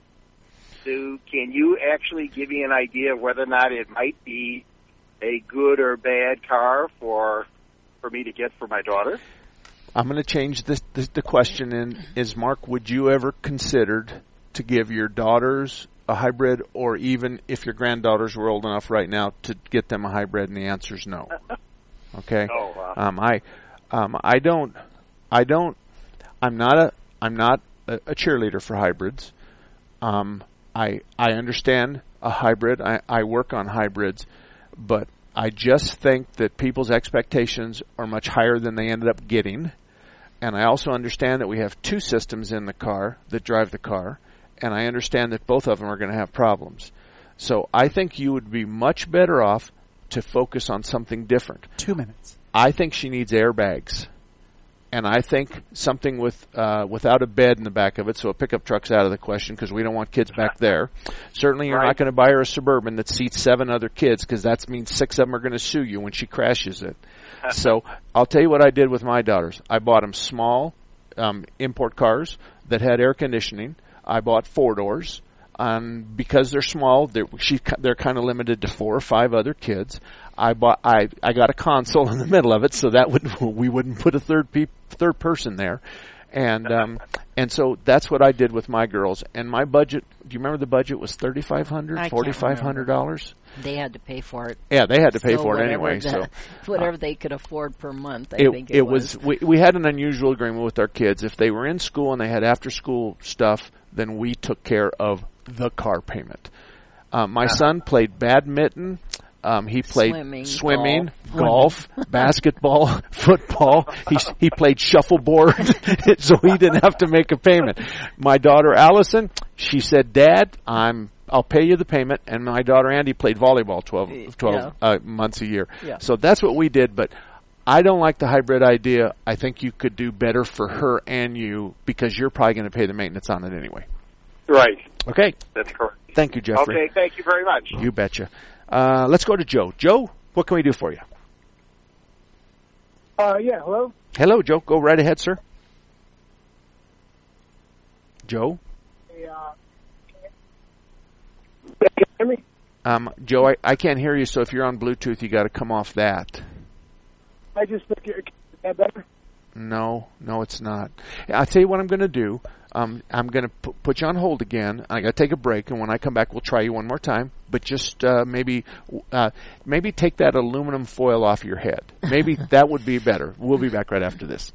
So can you actually give me an idea of whether or not it might be a good or bad car for for me to get for my daughter? I'm going to change this, this, the question in, is, Mark, would you ever considered to give your daughters a hybrid, or even if your granddaughters were old enough right now to get them a hybrid? And the answer is no. Okay? Oh, wow. Um, I, um, I don't, I don't, I'm not a, I'm not a, a cheerleader for hybrids. Um, I I understand a hybrid. I, I work on hybrids, but I just think that people's expectations are much higher than they ended up getting. And I also understand that we have two systems in the car that drive the car, and I understand that both of them are going to have problems. So I think you would be much better off to focus on something different. Two minutes. I think she needs airbags. And I think something with uh, without a bed in the back of it, so a pickup truck's out of the question because we don't want kids back there. Certainly you're Right. not going to buy her a Suburban that seats seven other kids, because that means six of them are going to sue you when she crashes it. So I'll tell you what I did with my daughters. I bought them small um, import cars that had air conditioning. I bought four doors. Um, because they're small, they're, she, they're kind of limited to four or five other kids. I bought, I, I got a console in the middle of it, so that would we wouldn't put a third pe- third person there, and um, and so that's what I did with my girls. And my budget, do you remember the budget was thirty five hundred, forty five hundred dollars? They had to pay for it. Yeah, they had to pay so for it anyway. The, so whatever uh, they could afford per month, I it, think it, it was. was. We, we had an unusual agreement with our kids. If they were in school and they had after school stuff, then we took care of the car payment. Um, my uh-huh. son played badminton. Um, he played swimming, swimming golf, golf basketball, football. He he played shuffleboard, so he didn't have to make a payment. My daughter Allison, she said, "Dad, I'm I'll pay you the payment." And my daughter Andy played volleyball twelve, twelve yeah. uh, months a year. Yeah. So that's what we did. But I don't like the hybrid idea. I think you could do better for her and you, because you're probably going to pay the maintenance on it anyway. Right. Okay. That's correct. Thank you, Jeffrey. Okay, thank you very much. You betcha. Uh, let's go to Joe. Joe, what can we do for you? Uh, yeah, hello? Hello, Joe. Go right ahead, sir. Joe? Hey, uh, can you hear me? Um, Joe, I, I can't hear you, so if you're on Bluetooth, you got to come off that. I just think you're, is that better? No, no, it's not. I'll tell you what I'm going to do. Um, I'm going to p- put you on hold again. I got to take a break, and when I come back, we'll try you one more time. But just uh, maybe, uh, maybe take that aluminum foil off your head. Maybe that would be better. We'll be back right after this.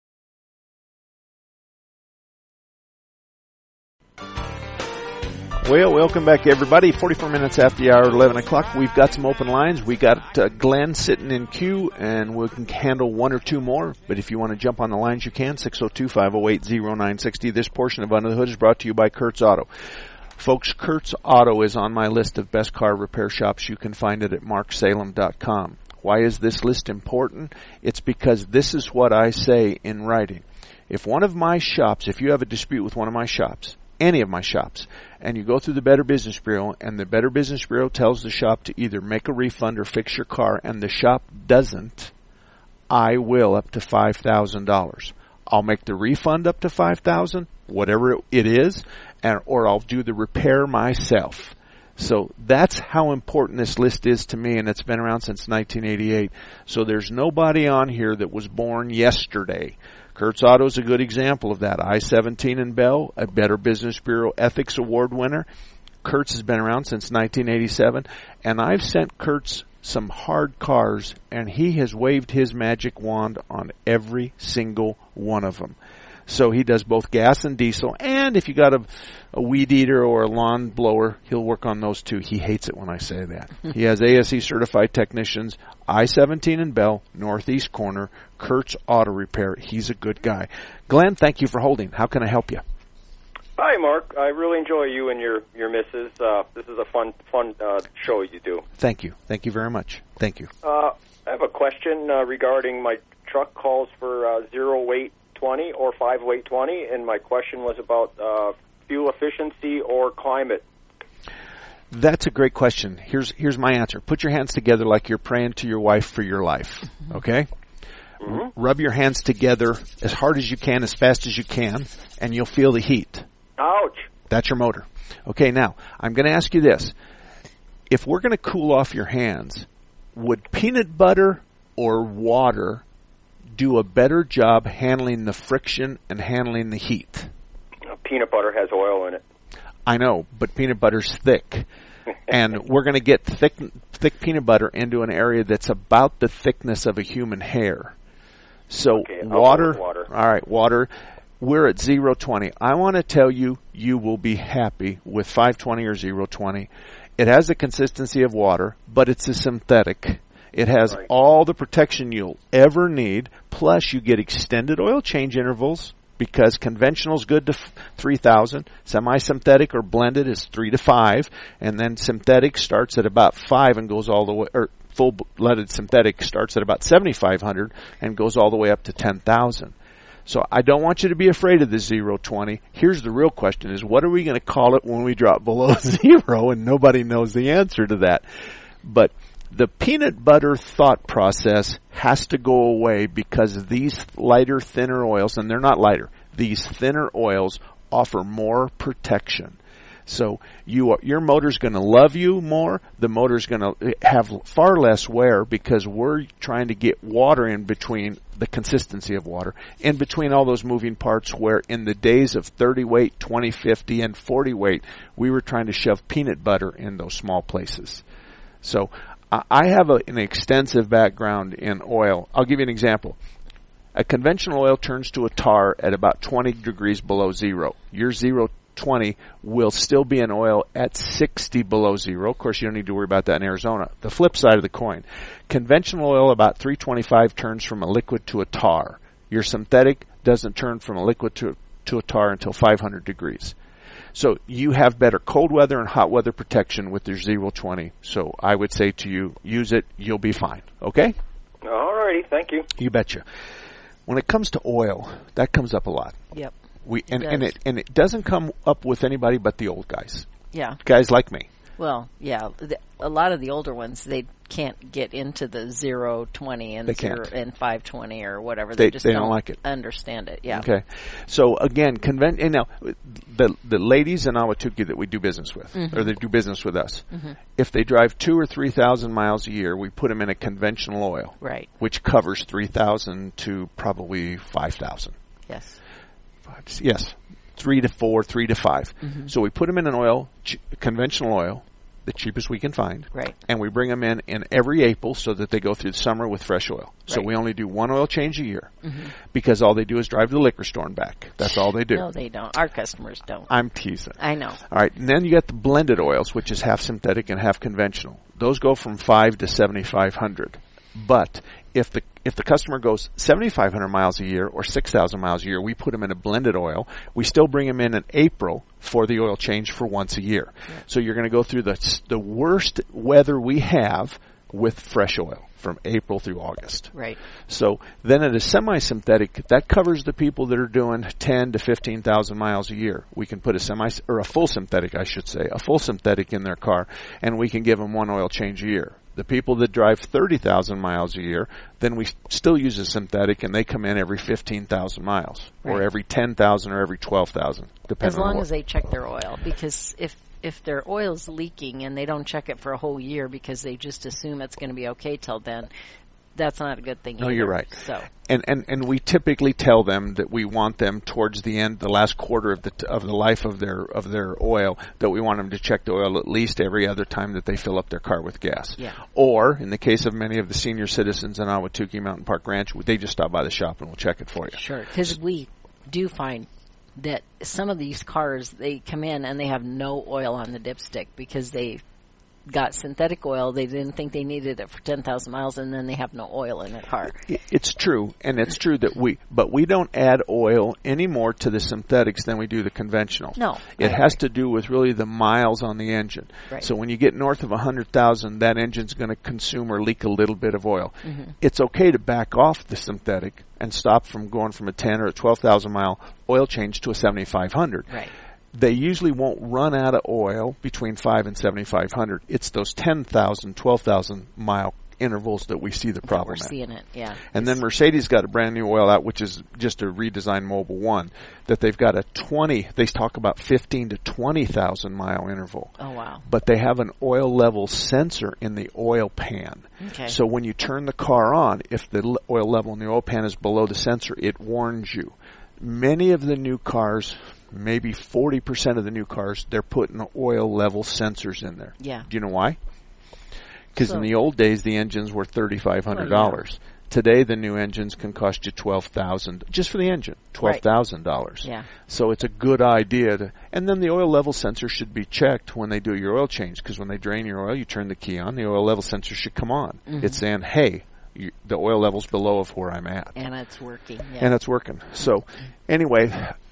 Well, welcome back, everybody. forty-four minutes after the hour, eleven o'clock. We've got some open lines. We got uh, Glenn sitting in queue, and we can handle one or two more. But if you want to jump on the lines, you can. six oh two, five oh eight, oh nine six oh. This portion of Under the Hood is brought to you by Kurtz Auto. Folks, Kurtz Auto is on my list of best car repair shops. You can find it at mark salem dot com. Why is this list important? It's because this is what I say in writing. If one of my shops, if you have a dispute with one of my shops, any of my shops, and you go through the Better Business Bureau, and the Better Business Bureau tells the shop to either make a refund or fix your car, and the shop doesn't, I will up to five thousand dollars. I'll make the refund up to five thousand dollars, whatever it is, and or I'll do the repair myself. So that's how important this list is to me, and it's been around since nineteen eighty-eight. So there's nobody on here that was born yesterday. Kurtz Auto is a good example of that. I seventeen in Bell, a Better Business Bureau Ethics Award winner. Kurtz has been around since nineteen eighty-seven, and I've sent Kurtz some hard cars, and he has waved his magic wand on every single one of them. So he does both gas and diesel, and if you got a, a weed eater or a lawn blower, he'll work on those too. He hates it when I say that. He has A S E certified technicians, I seventeen in Bell, northeast corner, Kurtz Auto Repair. He's a good guy. Glenn, thank you for holding. How can I help you? Hi, Mark. I really enjoy you and your your missus. Uh, this is a fun fun uh, show you do. Thank you. Thank you very much. Thank you. Uh, I have a question uh, regarding my truck calls for uh, zero weight twenty or five weight twenty, and my question was about uh, fuel efficiency or climate. That's a great question. Here's here's my answer. Put your hands together like you're praying to your wife for your life. Okay? Mm-hmm. Rub your hands together as hard as you can, as fast as you can, and you'll feel the heat. Ouch. That's your motor. Okay, now, I'm going to ask you this. If we're going to cool off your hands, would peanut butter or water do a better job handling the friction and handling the heat? Peanut butter has oil in it. I know, but peanut butter's thick. And we're going to get thick thick peanut butter into an area that's about the thickness of a human hair. So okay, water, water, all right, water. We're at zero twenty. I want to tell you, you will be happy with five twenty or zero twenty. It has the consistency of water, but it's a synthetic. It has right. all the protection you'll ever need, plus you get extended oil change intervals because conventional is good to f- three thousand. Semi-synthetic or blended is three to five, and then synthetic starts at about five and goes all the way, or full-blooded synthetic starts at about seventy-five hundred and goes all the way up to ten thousand. So I don't want you to be afraid of the zero twenty. Here's the real question is, what are we going to call it when we drop below zero? And nobody knows the answer to that. But the peanut butter thought process has to go away because these lighter, thinner oils, and they're not lighter, these thinner oils offer more protection. So you are, your motor's going to love you more. The motor's going to have far less wear because we're trying to get water in between, the consistency of water, in between all those moving parts where in the days of thirty weight, twenty, fifty, and forty weight, we were trying to shove peanut butter in those small places. So I have a, an extensive background in oil. I'll give you an example. A conventional oil turns to a tar at about twenty degrees below zero. Your zero twenty will still be an oil at sixty below zero. Of course, you don't need to worry about that in Arizona. The flip side of the coin, conventional oil about three twenty-five turns from a liquid to a tar. Your synthetic doesn't turn from a liquid to, to a tar until five hundred degrees. So you have better cold weather and hot weather protection with your zero twenty. So I would say to you, use it, you'll be fine. Okay? All righty, thank you. You betcha. When it comes to oil, that comes up a lot. Yep. We and, It and does. it and it doesn't come up with anybody but the old guys. Yeah. Guys like me. Well, yeah, the, a lot of the older ones, they can't get into the zero twenty and They zero can't. and five twenty or whatever. They- They, just they don't like it. understand it. Yeah. Okay. So again, convent and now the the ladies in Ahwatukee that we do business with, Mhm. or they do business with us, Mhm. if they drive two or three thousand miles a year, we put them in a conventional oil, Right. which covers three thousand to probably five thousand. Yes. Yes, three to four, three to five. Mhm. So we put them in an oil, ch- conventional oil, the cheapest we can find, Right. and we bring them in in every April so that they go through the summer with fresh oil. So Right. we only do one oil change a year Mhm. because all they do is drive to the liquor store and back. That's all they do. No, they don't. Our customers don't. I'm teasing. I know. All right, and then you got the blended oils, which is half synthetic and half conventional. Those go from five to seventy-five hundred. But if the if the customer goes seventy-five hundred miles a year or six thousand miles a year, we put them in a blended oil. We still bring them in in April for the oil change for once a year. So you're going to go through the the worst weather we have with fresh oil from April through August. Right. So then at a semi-synthetic, that covers the people that are doing ten to fifteen thousand miles a year. We can put a semi, or a full synthetic, I should say, a full synthetic in their car, and we can give them one oil change a year. The people that drive thirty thousand miles a year, then we still use a synthetic, and they come in every fifteen thousand miles, or Right. every ten thousand, or every twelve thousand, depending As on long what. as they check their oil, because if if their oil's leaking and they don't check it for a whole year because they just assume it's going to be okay till then, that's not a good thing. No, either. you're right. So, and, and and we typically tell them that we want them towards the end, the last quarter of the t- of the life of their of their oil, that we want them to check the oil at least every other time that they fill up their car with gas. Yeah. Or in the case of many of the senior citizens in Ahwatukee Mountain Park Ranch, they just stop by the shop and we'll check it for you. Sure, because we do find that some of these cars, they come in and they have no oil on the dipstick because they got synthetic oil. They didn't think they needed it for ten thousand miles, and then they have no oil in their car. It's true, and it's true that we, but we don't add oil any more to the synthetics than we do the conventional. No. It has to do with really the miles on the engine. Right. So when you get north of one hundred thousand, that engine's going to consume or leak a little bit of oil. Mm-hmm. It's okay to back off the synthetic and stop from going from a ten or a twelve thousand mile oil change to a seventy-five hundred. Right. They usually won't run out of oil between five and seventy-five hundred. It's those ten thousand, twelve thousand mile intervals that we see the problem we're at. seeing it, yeah. And then Mercedes got a brand new oil out, which is just a redesigned Mobil One, that they've got a twenty, they talk about fifteen to twenty thousand mile interval. Oh, wow. But they have an oil level sensor in the oil pan. Okay. So when you turn the car on, if the l- oil level in the oil pan is below the sensor, it warns you. Many of the new cars, maybe forty percent of the new cars, they're putting oil level sensors in there. Yeah. Do you know why? Because So- in the old days, the engines were thirty-five hundred dollars. Oh, yeah. Today, the new engines can cost you twelve thousand dollars, just for the engine, twelve thousand dollars. Yeah. So it's a good idea to, and then the oil level sensor should be checked when they do your oil change, because when they drain your oil, you turn the key on, the oil level sensor should come on. Mhm. It's saying, hey, you, the oil level's below of where I'm at. And it's working. Yeah. And it's working. So, anyway,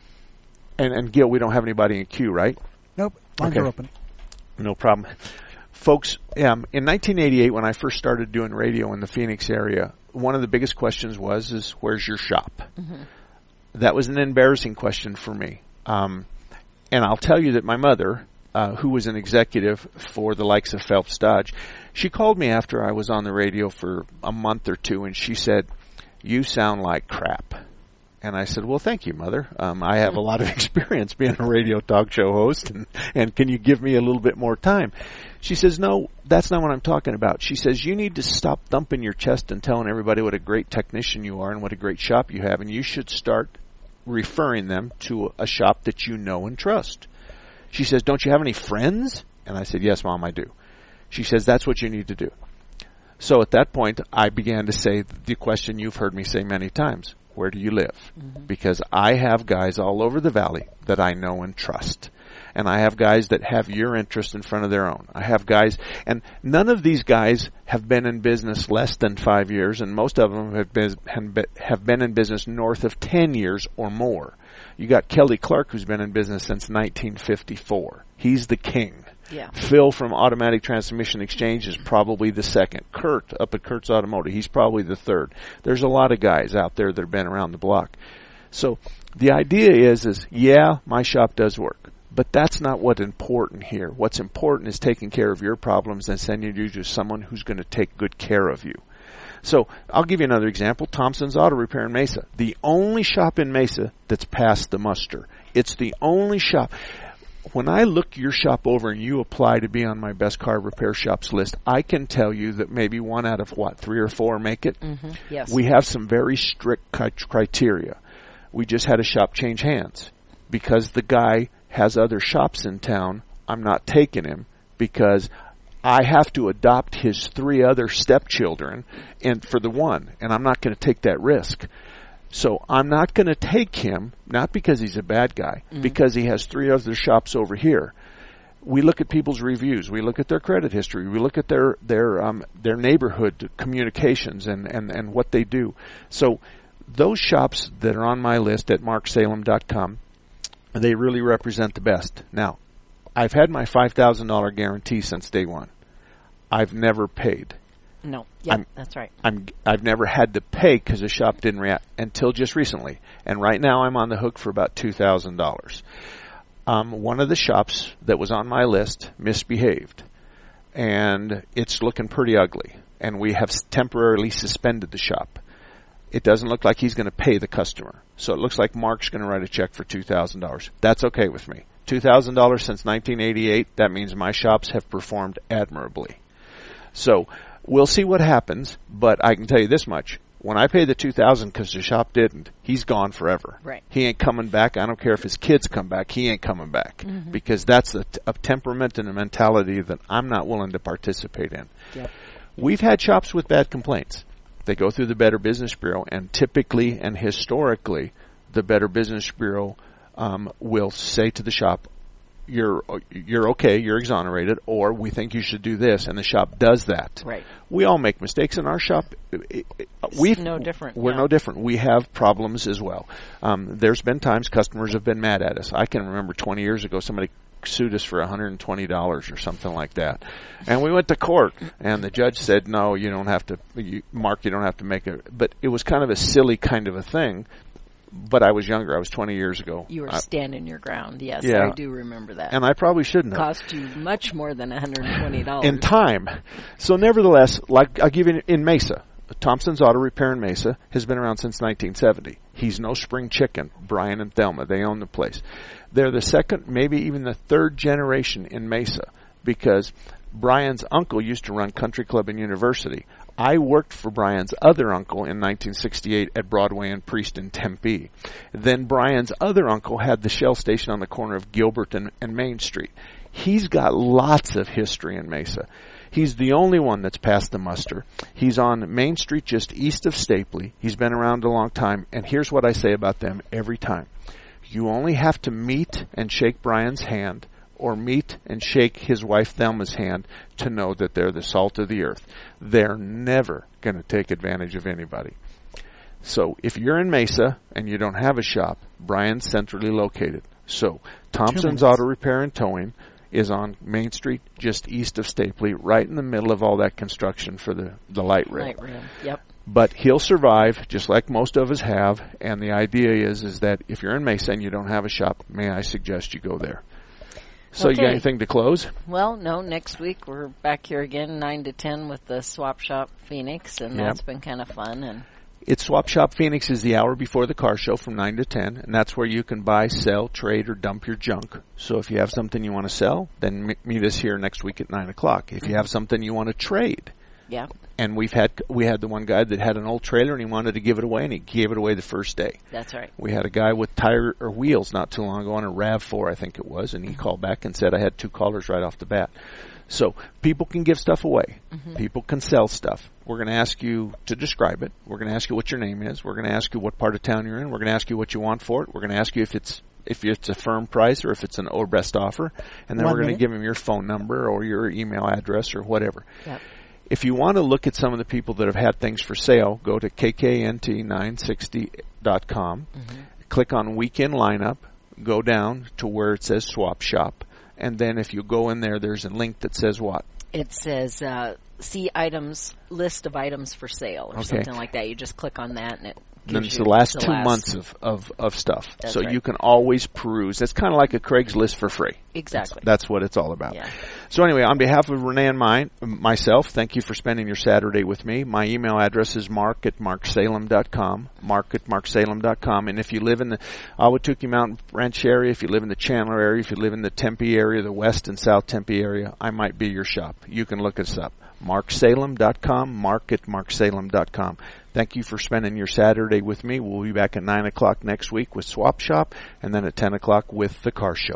and, and Gil, we don't have anybody in queue, right? Nope. Lines Okay. are open. No problem. Folks, um, in nineteen eighty-eight, when I first started doing radio in the Phoenix area, one of the biggest questions was, is where's your shop? Mm-hmm. That was an embarrassing question for me. Um, and I'll tell you that my mother, uh, who was an executive for the likes of Phelps Dodge, she called me after I was on the radio for a month or two, and she said, you sound like crap. And I said, well, thank you, Mother. Um, I have a lot of experience being a radio talk show host, and, and can you give me a little bit more time? She says, no, that's not what I'm talking about. She says, you need to stop thumping your chest and telling everybody what a great technician you are and what a great shop you have, and you should start referring them to a shop that you know and trust. She says, don't you have any friends? And I said, yes, Mom, I do. She says, that's what you need to do. So at that point, I began to say the question you've heard me say many times. Where do you live? Mm-hmm. Because I have guys all over the valley that I know and trust. And I have guys that have your interest in front of their own. I have guys, and none of these guys have been in business less than five years, and most of them have been, have been in business north of ten years or more. You got Kelly Clark, who's been in business since nineteen fifty-four. He's the king. Yeah. Phil from Automatic Transmission Exchange is probably the second. Kurt up at Kurt's Automotive, he's probably the third. There's a lot of guys out there that have been around the block. So the idea is, is yeah, my shop does work. But that's not what's important here. What's important is taking care of your problems and sending you to someone who's going to take good care of you. So I'll give you another example. Thompson's Auto Repair in Mesa. The only shop in Mesa that's passed the muster. It's the only shop. When I look your shop over and you apply to be on my best car repair shops list, I can tell you that maybe one out of what, three or four make it? Mm-hmm. Yes. We have some very strict criteria. We just had a shop change hands. Because the guy has other shops in town, I'm not taking him because I have to adopt his three other stepchildren and for the one, and I'm not going to take that risk. So I'm not going to take him, not because he's a bad guy, mm-hmm. because he has three other shops over here. We look at people's reviews. We look at their credit history. We look at their their um, their neighborhood communications and, and, and what they do. So those shops that are on my list at mark salem dot com, they really represent the best. Now, I've had my five thousand dollars guarantee since day one. I've never paid. No, yeah, I'm, that's right. I'm, I've never had to pay because the shop didn't react until just recently. And right now I'm on the hook for about two thousand dollars. Um, one of the shops that was on my list misbehaved. And it's looking pretty ugly. And we have temporarily suspended the shop. It doesn't look like he's going to pay the customer. So it looks like Mark's going to write a check for two thousand dollars. That's okay with me. two thousand dollars since nineteen eighty-eight, that means my shops have performed admirably. So we'll see what happens, but I can tell you this much. When I pay the two thousand dollars because the shop didn't, he's gone forever. Right. He ain't coming back. I don't care if his kids come back. He ain't coming back. Mm-hmm. Because that's a, a temperament and a mentality that I'm not willing to participate in. Yep. We've had shops with bad complaints. They go through the Better Business Bureau, and typically and historically, the Better Business Bureau um, will say to the shop, you're you're okay, you're exonerated, or we think you should do this, and the shop does that. Right. We all make mistakes in our shop. We've no different. We're yeah. no different. We have problems as well. Um, there's been times customers have been mad at us. I can remember twenty years ago somebody sued us for one hundred twenty dollars or something like that, and we went to court, and the judge said, "No, you don't have to, you, Mark. You don't have to make it." But it was kind of a silly kind of a thing. But I was younger. I was twenty years ago. You were I, standing your ground. Yes, yeah, I do remember that. And I probably shouldn't have. Cost you much more than one hundred twenty dollars. In time. So nevertheless, like I'll give you in Mesa, Thompson's Auto Repair in Mesa has been around since nineteen seventy. He's no spring chicken. Brian and Thelma, they own the place. They're the second, maybe even the third generation in Mesa because Brian's uncle used to run Country Club and University. I worked for Brian's other uncle in nineteen sixty-eight at Broadway and Priest in Tempe. Then Brian's other uncle had the Shell station on the corner of Gilbert and, and Main Street. He's got lots of history in Mesa. He's the only one that's passed the muster. He's on Main Street just east of Stapley. He's been around a long time, and here's what I say about them every time. You only have to meet and shake Brian's hand or meet and shake his wife Thelma's hand to know that they're the salt of the earth. They're never going to take advantage of anybody. So if you're in Mesa and you don't have a shop, Brian's centrally located. So Thompson's Auto Repair and Towing is on Main Street just east of Stapley, right in the middle of all that construction for the, the light rail. Light rail, yep. But he'll survive, just like most of us have, and the idea is is that if you're in Mesa and you don't have a shop, may I suggest you go there. So okay. You got anything to close? Well, no, next week we're back here again, nine to ten with the Swap Shop Phoenix, and yep. that's been kind of fun. And It's Swap Shop Phoenix is the hour before the car show from nine to ten, and that's where you can buy, sell, trade, or dump your junk. So if you have something you want to sell, then meet us here next week at nine o'clock. If you have something you want to trade, yeah. And we've had we had the one guy that had an old trailer and he wanted to give it away, and he gave it away the first day. That's right. We had a guy with tire or wheels not too long ago on a RAV four, I think it was, and he called back and said I had two callers right off the bat. So people can give stuff away. Mm-hmm. People can sell stuff. We're going to ask you to describe it. We're going to ask you what your name is. We're going to ask you what part of town you're in. We're going to ask you what you want for it. We're going to ask you if it's if it's a firm price or if it's an or best offer, and then One we're going to minute. give him your phone number or your email address or whatever. Yep. If you want to look at some of the people that have had things for sale, go to K K N T nine sixty dot com, mm-hmm. click on Weekend Lineup, go down to where it says Swap Shop, and then if you go in there, there's a link that says what? It says uh, see items, list of items for sale or okay. something like that. You just click on that and it Then it's the last two last. months of, of, of stuff. That's so right. you can always peruse. It's kind of like a Craigslist for free. Exactly. That's, that's what it's all about. Yeah. So anyway, on behalf of Renee and mine, myself, thank you for spending your Saturday with me. My email address is mark at mark salem dot com, mark at mark salem dot com. And if you live in the Ahwatukee Mountain Ranch area, if you live in the Chandler area, if you live in the Tempe area, the West and South Tempe area, I might be your shop. You can look us up. mark salem dot com, mark at mark salem dot com. Thank you for spending your Saturday with me. We'll be back at nine o'clock next week with Swap Shop, and then at ten o'clock with the Car Show.